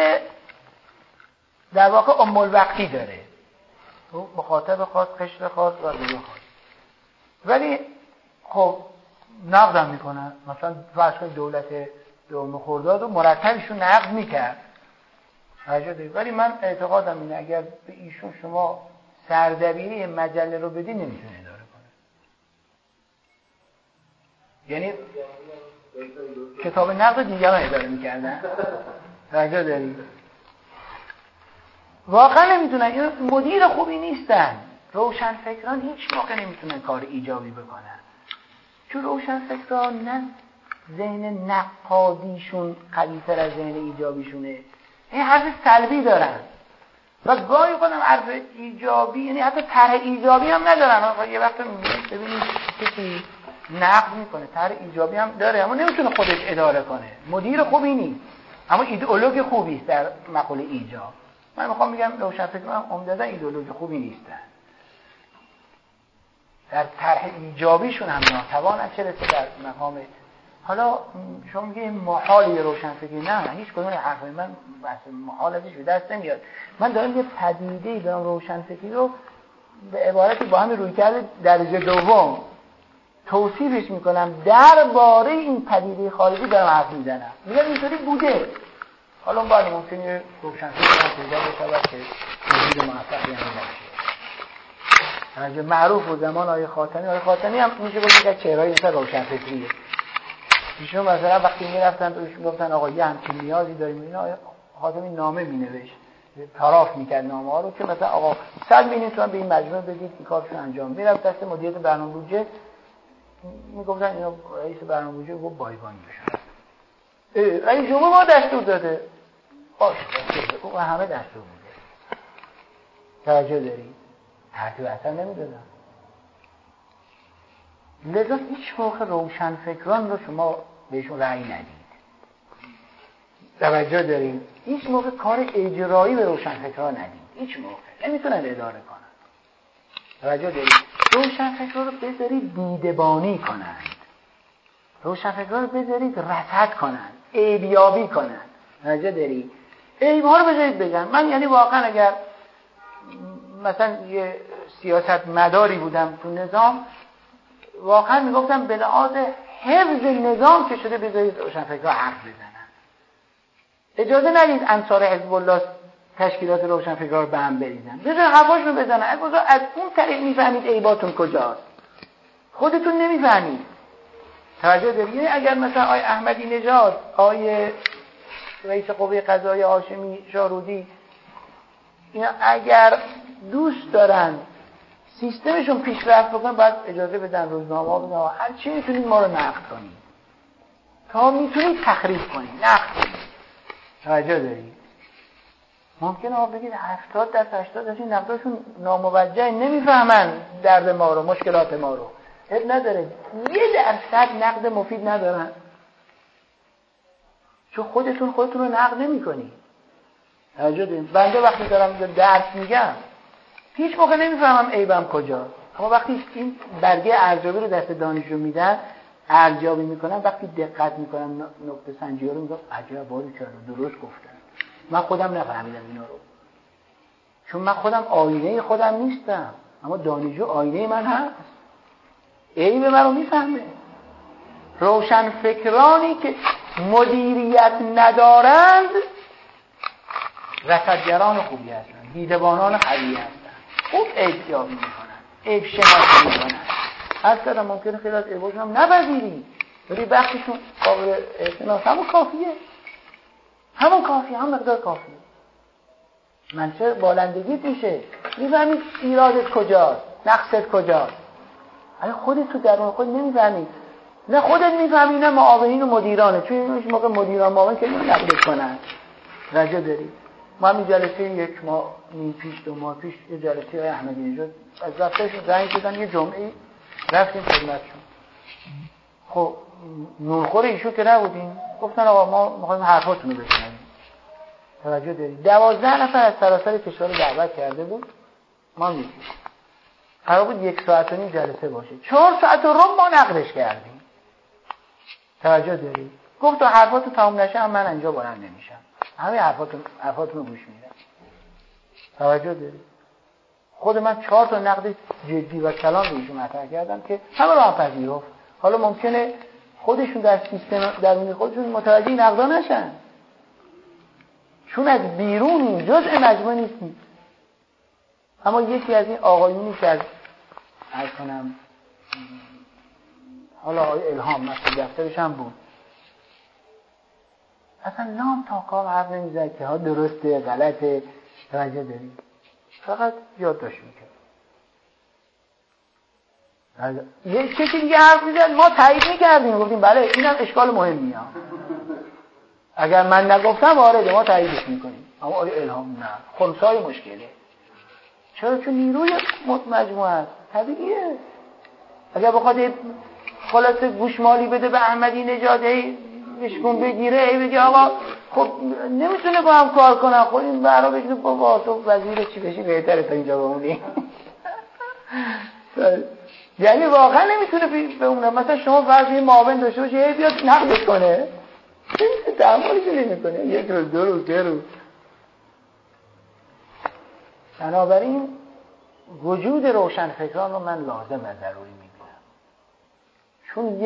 در واقع ام‌الوقتی داره، مخاطب خاص، قشر خاص و گروه خاص. ولی خب نقدم میکنن، مثلا فرض کنید دولت دوم خرداد رو مرتبشون نقد میکرد، ولی من اعتقادم اینه اگر به ایشون شما سردبیری مجله رو بدی نمیتونه اداره کنه. یعنی کتاب نقد دیگه هم اداره میکردن. توجه دارید؟ واقعا نمیتونن، این مدیر خوبی نیستن. روشنفکران هیچ موقع نمیتونن کار ایجابی بکنن، چون روشنفکران نه ذهن نقادیشون قوی‌تر از ذهن ایجابیشونه، این حرف سلبی دارن و گاهی خودم حرف ایجابی، یعنی حتی طرح ایجابی هم ندارن. آقا یه وقت میبینید ببینید کسی نقد میکنه طرح ایجابی هم داره اما نمیتونه خودش اداره کنه، مدیر خوبی نیست اما ایدئولوژی خوبی است در مقوله ایجاب. من میخوام بگم روشنفکران عمدتاً ایدئولوژی خوبی نیستن، در طرح ایجابیشون هم ناتوان چه رسه در مقام. حالا شما میگه محالی روشنفکری، نه هیچ کدوم حرفای من بحث محال ازش به دست نمیاد. من دارم یه پدیده به نام روشنفکری رو به عبارتی با هم رویکرد درجه دوم توصیفش میکنم، درباره این پدیده خارجی دارم حرف میزنم، میگم اینطوری بوده. حالا بعد ممکنه روشنفکر پیدا بشه که موجود موفقی هم باشه. معروف بود زمان آقای خاتمی هم میشه گفت که چهره‌ای مثل روشنفکریه. ایشون مثلا وقتی میرفتن توش میگفتن آقا یه همچین نیازی داریم، اینا خاتمی نامه مینوشت، پاراف میکرد نامه ها رو که مثلا آقا 100 میلیون تومان به این مجموعه بدید این کارشو انجام. میرفت دست مدیریت برنامه بودجه، میگفتن اینا رئیس برنامه بودجه گفت بایگانی بشن. رئیس جمهور ما دستور داده، باشه او همه دستور میده. توجه داری؟ ترتیب اصلا نمیدادن. لذا هیچ موقع روشنفکران رو شما بهشون رأی ندید. توجه داریم؟ هیچ موقع کار اجرایی به روشنفکران ندید. هیچ موقع نمیتونن اداره کنن. توجه داریم؟ روشنفکران رو بذارید دیدبانی کنند. روشنفکران رو بذارید رصد کنند، عیبیابی کنند. توجه داریم؟ عیب‌ها رو بذارید بگن. من یعنی واقعا اگر مثلا یه سیاست مداری بودم تو نظام، واقعا میگفتم به لحاظ حفظ نظام که شده بذارید روشنفکرها حرف بزنن. اجازه ندید انصار حزب الله تشکیلات روشنفکرها رو به هم بریزن. بذارید حرفاشونو بزنن. از اون طریق میفهمید عیباتون کجاست. خودتون نمیفهمید. توجه دارید؟ اگر مثلا آقای احمدی نژاد، آقای رئیس قوه قضاییه هاشمی شاهرودی، اینا اگر دوست دارن سیستمشون پیشرفت بکنه باید اجازه بدن روزنامه‌ها بدن هر چی میتونید ما رو نقد کنید تا میتونید تخریب کنید، نقد کنید. توجه دارید؟ ممکنه ها بگید 70% این نقداشون ناموجه، نمیفهمن درد ما رو، مشکلات ما رو. اب نداره 1% نقد مفید ندارن، چون خودتون رو نقد نمی کنید. توجه دارید؟ بنده وقتی دارم درس میگم هیچ موقع نمیفهمم عیبم کجاست، اما وقتی این برگه ارزیابی رو دست دانشجو میدن، ارزیابی میکنن، وقتی دقت میکنن نقطه سنجی رو میگم عجب باری چرا درست گفتن، من خودم نفهمیدم اینا رو، چون من خودم آینه خودم نیستم، اما دانشجو آینه من هست، عیب من رو میفهمه. روشن فکرانی که مدیریت ندارند رصدگران خوبی هستند، دیدبانان قوی هستند، خوب عیب یابی میکنن، عیب شناسی میکنن. هر کدام ممکنه خیلی از عیباشون هم نپذیری، ولی بخششون قابل اعتناس، همون کافیه، همون مقدار کافیه. منشه بالندگیت میشه، میفهمید ایرادت کجاست، نقصت کجاست. اگه خودت تو درون خود نمیفهمی، نه خودت میفهمی نه معاونین و مدیرانه، چون این موقع مدیران معاون که نقدت کنن. رجا داری. ما همین جلسه 1 ماه نیم پیش 2 ماه پیش یه جلسه احمدی نژاد از دفترشون زنگ زدن، یه جمعه رفتیم خدمتشون. خب نورخور ایشون که نبودیم، گفتن آقا ما می‌خوایم حرفاتون رو بشنویم. توجه داری. 12 نفر از سراسر کشور دعوت کرده بود، ما می‌ریم. قرار بود 1 ساعت و نیم جلسه باشه، 4 ساعت و ربع ما نقدش کردیم. توجه داری. گفت تو حرفاتو تمام نشه هم من اینجا بلند نمیشم، همه حرفاتون رو گوش میدم. توجه داری. خود من 4 تا نقد جدی و کلام بهشون مطرح کردم که همه رو هم پذیرفت. حالا ممکنه خودشون در سیستم درونی خودشون متوجه نقدا نشن، چون از بیرون جزء مجموعه نیستیم. اما یکی از این آقایونی که از کنم حالا آقای الهام مسئول دفترش هم بود، اصلا لام تا کام حرف نمیزد که ها درسته غلطه. توجه داری. فقط یادداشت میکرد. یه کسی دیگه حرف میزد ما تایید میکردیم، گفتیم بله اینم اشکال مهمیه، اگر من نگفتم وارده ما تاییدش میکنیم. اما آقای الهام نه، خنثای مشکله. چرا؟ چون نیروی مجموعه است، طبیعیه. اگر بخواد خلاصه گوشمالی بده به احمدی نژاد، بشکن بگیره، بگه آقا خب نمیتونه با هم کار کنن، خب این برا بشنه بابا تو وزیر چی بشی بهتره تا اینجا بمونی. یعنی واقعا نمیتونه بمونه. مثلا شما فرض معاون داشته باشه بیاد نقدش کنه، تحملش نمیکنه، 1 روز 2 روز 3 روز. بنابراین وجود روشنفکران رو من لازم و ضروری میبینم، چون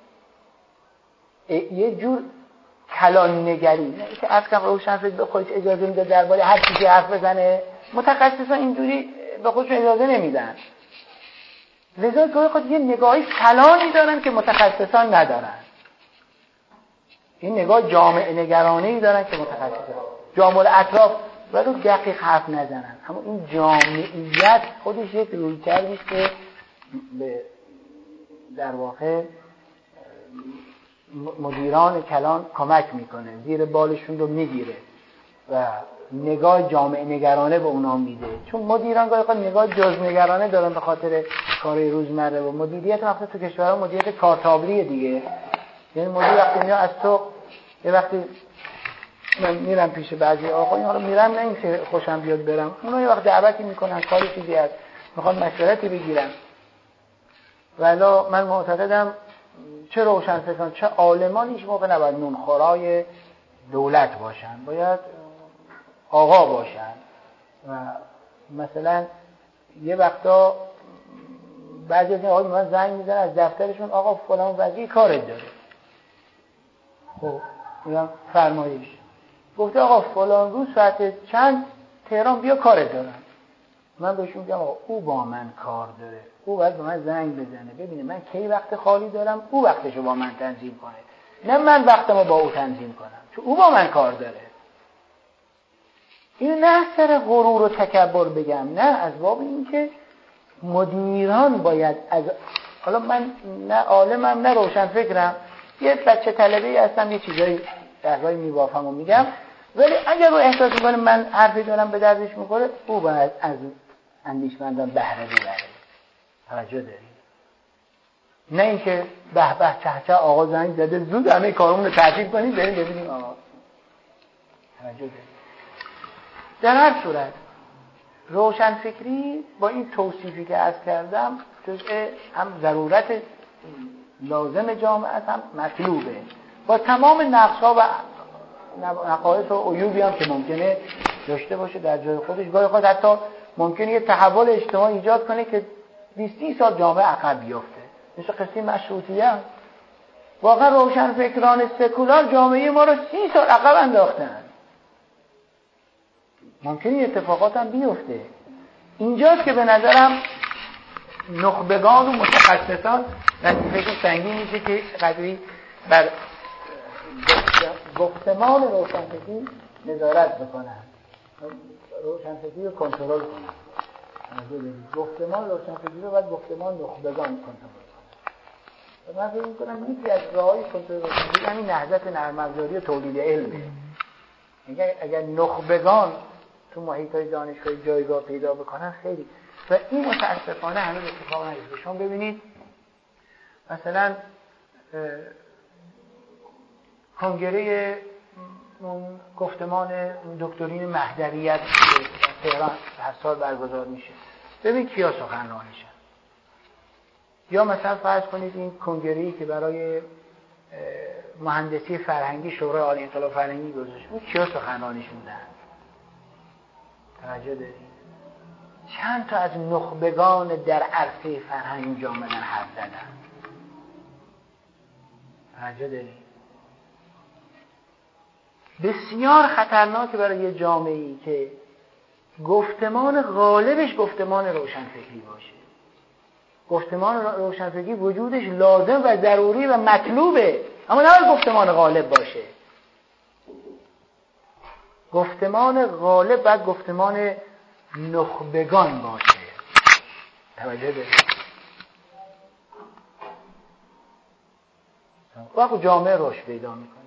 یک جور کلان نگری، نه که اصلا روشنفکر به خودش اجازه میده درباره هر چیزی حرف بزنه، متخصصان اینجوری به خودشون اجازه نمیدن، لذا گاهی خود یه نگاهی کلانی دارن که متخصصان ندارن. این نگاه جامعه نگرانه‌ای دارن که متخصصان جامعه اطراف ولو دقیق حرف نزنن، اما این جامعیت خودش یک رویکردی که در واقع مدیران کلان کمک میکنه، زیر بالشون رو میگیره و نگاه جامعه نگرانه به اونا میده. چون مدیران گاهی اوقات نگاه جز نگرانه دارن به خاطر کارهای روزمره و مدیریت وقتی تو کشورها مدیریت کارتابلیه دیگه. یعنی مدیر وقتی میاد از تو یه وقتی من میرم پیش بعضی آقایون، حالا میرم نه اینکه خوشم بیاد برم، اونا یه وقت دعوتی میکنن کاری چیزی هست میخوان مشورتی بگیرن، ولی من معتقدم چه روشنفکران چه عالمان هیچ موقع نباید نونخورای دولت باشن، باید آقا باشن. و مثلا یه وقتا بعضی از این آقای من زنگ میزنن از دفترشون، آقا فلان وزیر کارت داره. خب میگم فرمایش. گفته آقا فلان روز ساعت چند تهران بیا کارت دارم. من بهشون میگم آقا او با من کار داره، او باید به من زنگ بزنه ببینه من کی وقت خالی دارم، او وقتشو با من تنظیم کنه، نه من وقتمو با او تنظیم کنم، چون او با من کار داره. این نه سر غرور و تکبر بگم، نه، از باب این که مدیران باید از، حالا من نه عالمم نه روشن فکرم، یه بچه طلبه‌ای هستم، یه چیزایی درباره میبافم و میگم، ولی اگر رو احساس میکنه من حرفی دارم به دردش میخوره، او باید از اندیشمندان بهره ببره. توجه دارید؟ نه اینکه به به چه چه آقا زنگ زده زود همه کارمون رو تعطیل کنیم بریم ببینیم آقا. توجه دارید؟ در هر صورت روشنفکری با این توصیفی که عرض کردم جزء هم ضرورت لازم جامعه است هم مطلوبه، با تمام نقص‌ها و نقایص و عیوبی هم که ممکنه داشته باشه در جای خودش. گاهی خود حتی ممکنه یه تحول اجتماعی ایجاد کنه که 20 سال جامعه عقب بیفته، مثل قصه مشروطیه. واقعا روشنفکران سکولار جامعه ما رو 30 سال عقب انداختن. ممکنه اتفاقات هم بیفته. اینجاست که به نظرم نخبگان و متخصصان وظیفه‌شون سنگین میشه که قدری بر گفتمان روشنفکری نظارت بکنن، روشنفکری رو کنترل کنن. گفتمان روشنفکری رو باید گفتمان نخبگان کنترل کنن. من فکر می‌کنم یکی از راه‌های کنترل روشنفکری همین نهضت نرم‌افزاری و تولید علمه. اگر نخبگان تو محیط‌های دانشگاهی جایگاه پیدا بکنن خیلی، و این متاسفانه هنوز اتفاق نیفتاده. شما ببینید مثلا کنگره گفتمان دکترین مهدویت در تهران هر سال برگزار میشه، ببین کیا سخنرانیشن. یا مثلا فرض کنید این کنگره‌ای که برای مهندسی فرهنگی شورای عالی انقلاب فرهنگی گذاشته بود، کیا سخنرانیش بودن؟ توجه دارید؟ چند تا از نخبگان در عرصه فرهنگ جامعه حرف زدن. توجه دارید؟ بسیار خطرناکه برای یه جامعه‌ای که گفتمان غالبش گفتمان روشنفکری باشه. گفتمان روشنفکری وجودش لازم و ضروری و مطلوبه، اما نه گفتمان غالب باشه. گفتمان غالب باید گفتمان نخبگان باشه. توجه دارید؟ وقت جامعه رشد پیدا میکنه.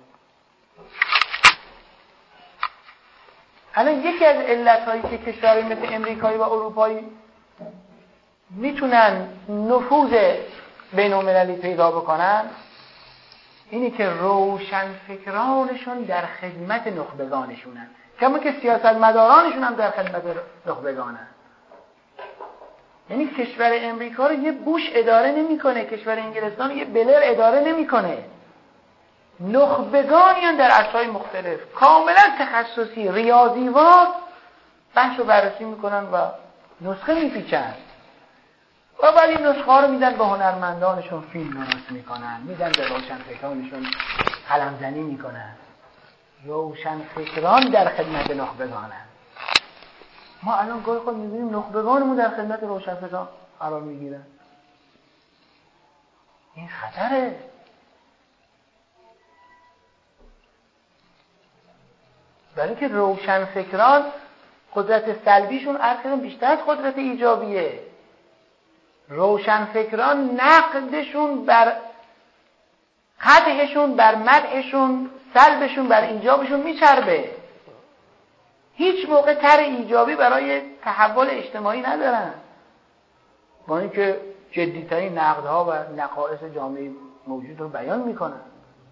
الان یکی از علتهایی که کشورهای مثل امریکایی و اروپایی میتونن نفوذ بین‌المللی پیدا بکنن اینی که روشنفکرانشون در خدمت نخبگانشونن، کما که سیاستمدارانشون هم در خدمت نخبگانن. یعنی کشور امریکا رو یه بوش اداره نمیکنه، کشور انگلستان رو یه بلر اداره نمیکنه. نخبگانیان در عرصه‌های مختلف کاملا تخصصی ریاضیوار بحث رو بررسی میکنن و نسخه میپیچن و بعد این نسخه ها رو میدن به هنرمندانشون، فیلم درست میکنن، میدن به روشنفکرانشون، قلمزنی میکنن. روشنفکران در خدمت نخبگانن. ما الان گاهی خود میبینیم نخبگانمون در خدمت روشنفکران قرار میگیرن. این خطره. برای که روشنفکران قدرت سلبیشون اصلا بیشتر از قدرت ایجابیه. روشنفکران نقدشون بر قدحشون بر مدحشون، سلبشون بر ایجابشون میچربه. هیچ موقع تر ایجابی برای تحول اجتماعی ندارن، با اینکه جدیترین نقدها و نقائص جامعه موجود رو بیان میکنن.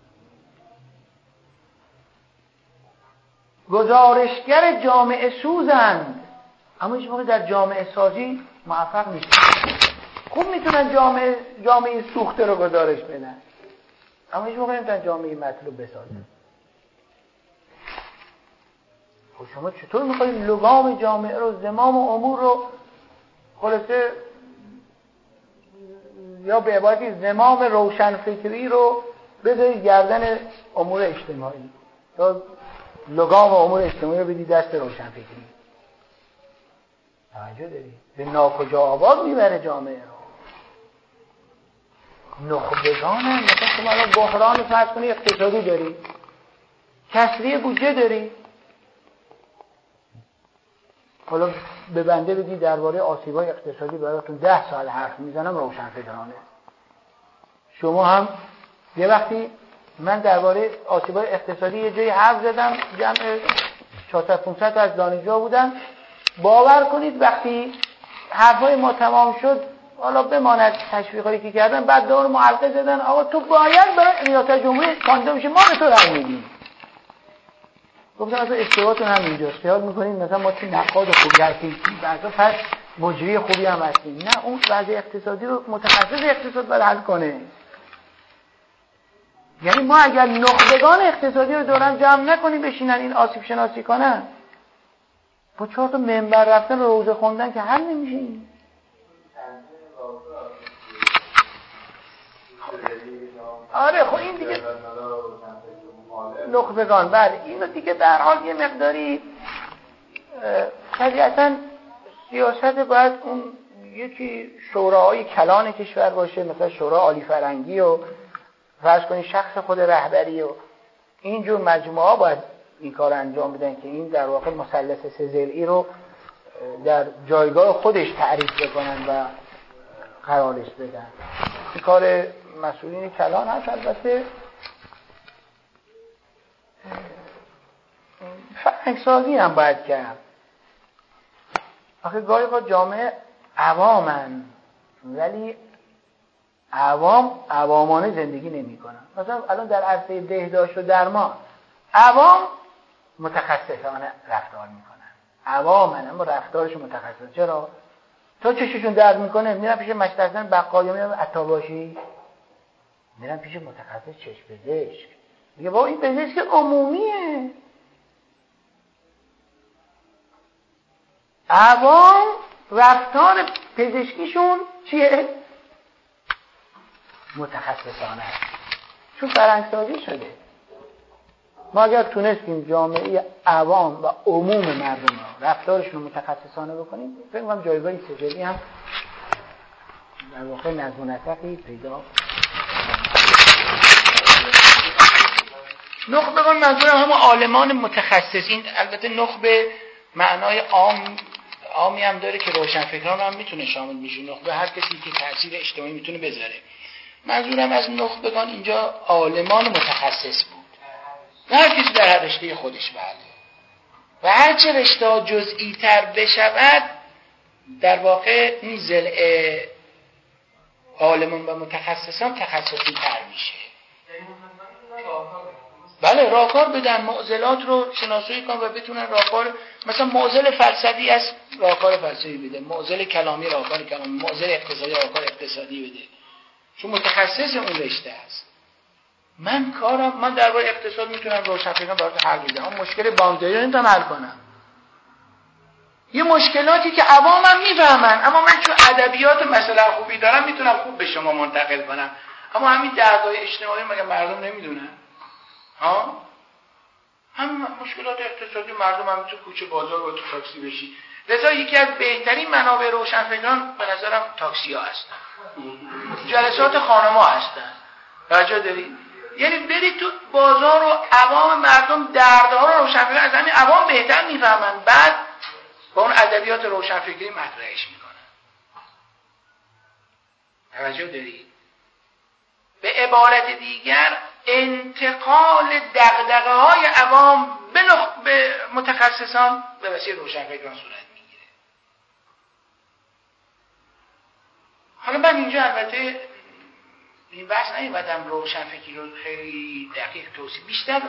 گزارشگر جامعه سوزند، اما هیچ موقع در جامعه سازی موفق نیستن. خوب میتونن جامعه سوخته رو گزارش بدن، اما هیچ موقع نمیتونن جامعه مطلوب بسازن. خب شما چطور میخواید لگام جامعه رو، زمام و امور رو، خلاصه یا به عبارتی زمام روشنفکری رو بذارید گردن امور اجتماعی، یا لگام امور اجتماعی رو بدید دست روشنفکری؟ توجه دارید؟ به ناکجا آباد میبره جامعه رو. نخبگانن. مثلا شما الان بحران فرض کنید اقتصادی دارید، کسری بودجه دارید، حالا به بنده بگید درباره آسیب‌های اقتصادی براتون 10 سال حرف میزنم، روشنفکرانه. شما هم یه وقتی من درباره آسیب‌های اقتصادی یه جایی حرف زدم، جمع 400-500 از دانشجو بودن. باور کنید وقتی حرفای ما تمام شد، حالا بماند تشویقایی که کردن، بعد دور ما حلقه زدن آقا تو باید برای ریاست جمهوری کاندیدا بشی، ما به تو رأی میدیم. گفتم اصلا اشتباهتون هم اینجاست، خیال میکنید مثلا ما چی نقاد خوبی هستیم، بعضا پس مجری خوبی هم هستیم. نه، اون وضع اقتصادی رو متخصص اقتصاد باید حل کنه. یعنی ما اگر نخبگان اقتصادی رو دورم جمع نکنیم بشینن این آسیب شناسی کنن، با 4 تا منبر رفتن روزه خوندن که حل نمیشه. آره خب این دیگه نخبگان، بله اینو دیگه در حال یه مقداری طبیعتاً سیاست باید اون یکی شوراهای کلان کشور باشه، مثلا شورا عالی فرنگی و فرض کنید شخص خود رهبری و اینجور مجموعه ها باید این کار انجام بدن که این در واقع مثلث سه ضلعی رو در جایگاه خودش تعریف بکنن و قرارش بدن. این کار مسئولین کلان هست. البته فرهنگسازی هم باید کرد. آخه گاهی خود جامعه عوامن، ولی عوامانه زندگی نمی کنن. مثلا الان در عرصه بهداشت و درمان عوام متخصصانه رفتار میکنن، عوامن اما رفتارشون متخصص. چرا؟ تا چششون درد میکنه میرن پیش مشترکان بقال یا میرن عطاباشی، میرن پیش متخصص چشم پزشک. میگه بابا این پزشک عمومیه. عوام رفتار پزشکیشون چیه؟ متخصصانه، چون فرهنگسازی شده. ما اگر تونستیم جامعه عوام و عموم مردم را رفتارشون متخصصانه بکنیم، فکر کنم جایگاهی سجلی هم در واقع نظم و نسقی پیدا. نخبگان منظورم هم عالمان متخصصین. البته نخبه معنای عامی هم داره که روشنفکران هم میتونه شامل بشه. نخبه هر کسی که تأثیر اجتماعی میتونه بذاره. منظورم از نخبگان اینجا عالمان متخصص بود، نه هر کسی در هر رشته خودش. بله، و هرچه رشته جزئی تر بشود در واقع این ضلع عالمان و متخصصان تخصصی تر میشه. بله، راهکار بدن، معضلات رو شناسایی کنن و بتونن راهکار، مثلا معضل فلسفی است راهکار فلسفی بده، معضل کلامی راهکار کلامی، معضل اقتصادی راهکار اقتصادی بده، چون متخصص اون رشته است. من درباره اقتصاد میتونم روشنفکران برات حل بدم، اما مشکل بانکداری رو نمیتونم حل کنم. یه مشکلاتی که عوامم میفهمن، اما من چون ادبیات مثلا خوبی دارم میتونم خوب به شما منتقل کنم. اما همین دردهای اجتماعی مگه مردم نمیدونن؟ ها؟ هم مشکلات اقتصادی مردم هم تو کوچه بازار و تو تاکسی بشی. لذا یکی از بهترین منابع روشنفکران به نظرم تاکسی ها هستن، جلسات خانما هستن. راجع داری؟ یعنی برید تو بازار و عوام مردم دردها رو روشنفکر از همین عوام بهتر میفهمن، بعد با اون ادبیات روشنفکری مطرحش میکنن. توجه داری؟ به عبارت دیگر انتقال دغدغه های عوام به متخصصان به وسیله روشنفکران صورت میگیره. حالا من اینجا البته این بحث نیومدم روشنفکری رو خیلی دقیق توصیف، بیشتر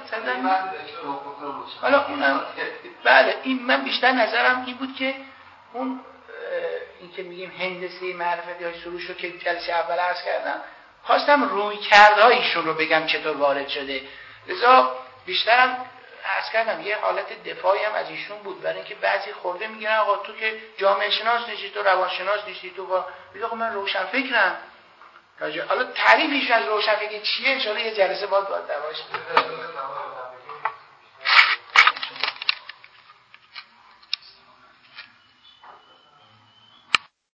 حالا اونم بله، این من بیشتر نظرم این بود که اون این که میگیم هندسه معرفت یا سروش رو که جلسه اول عرض کردم، خواستم روی کردهایشون رو بگم چطور وارد شده. لذا بیشترم عرض کردم یه حالت دفاعی هم از ایشون بود، برای اینکه بعضی خورده میگن آقا تو که جامعه شناس نیستی، تو روانشناس نیستی، تو میگه آقا من روشنفکرم. حالا تعریفش از روشنفکری چیه؟ ان شاءالله یه جلسه باید دواش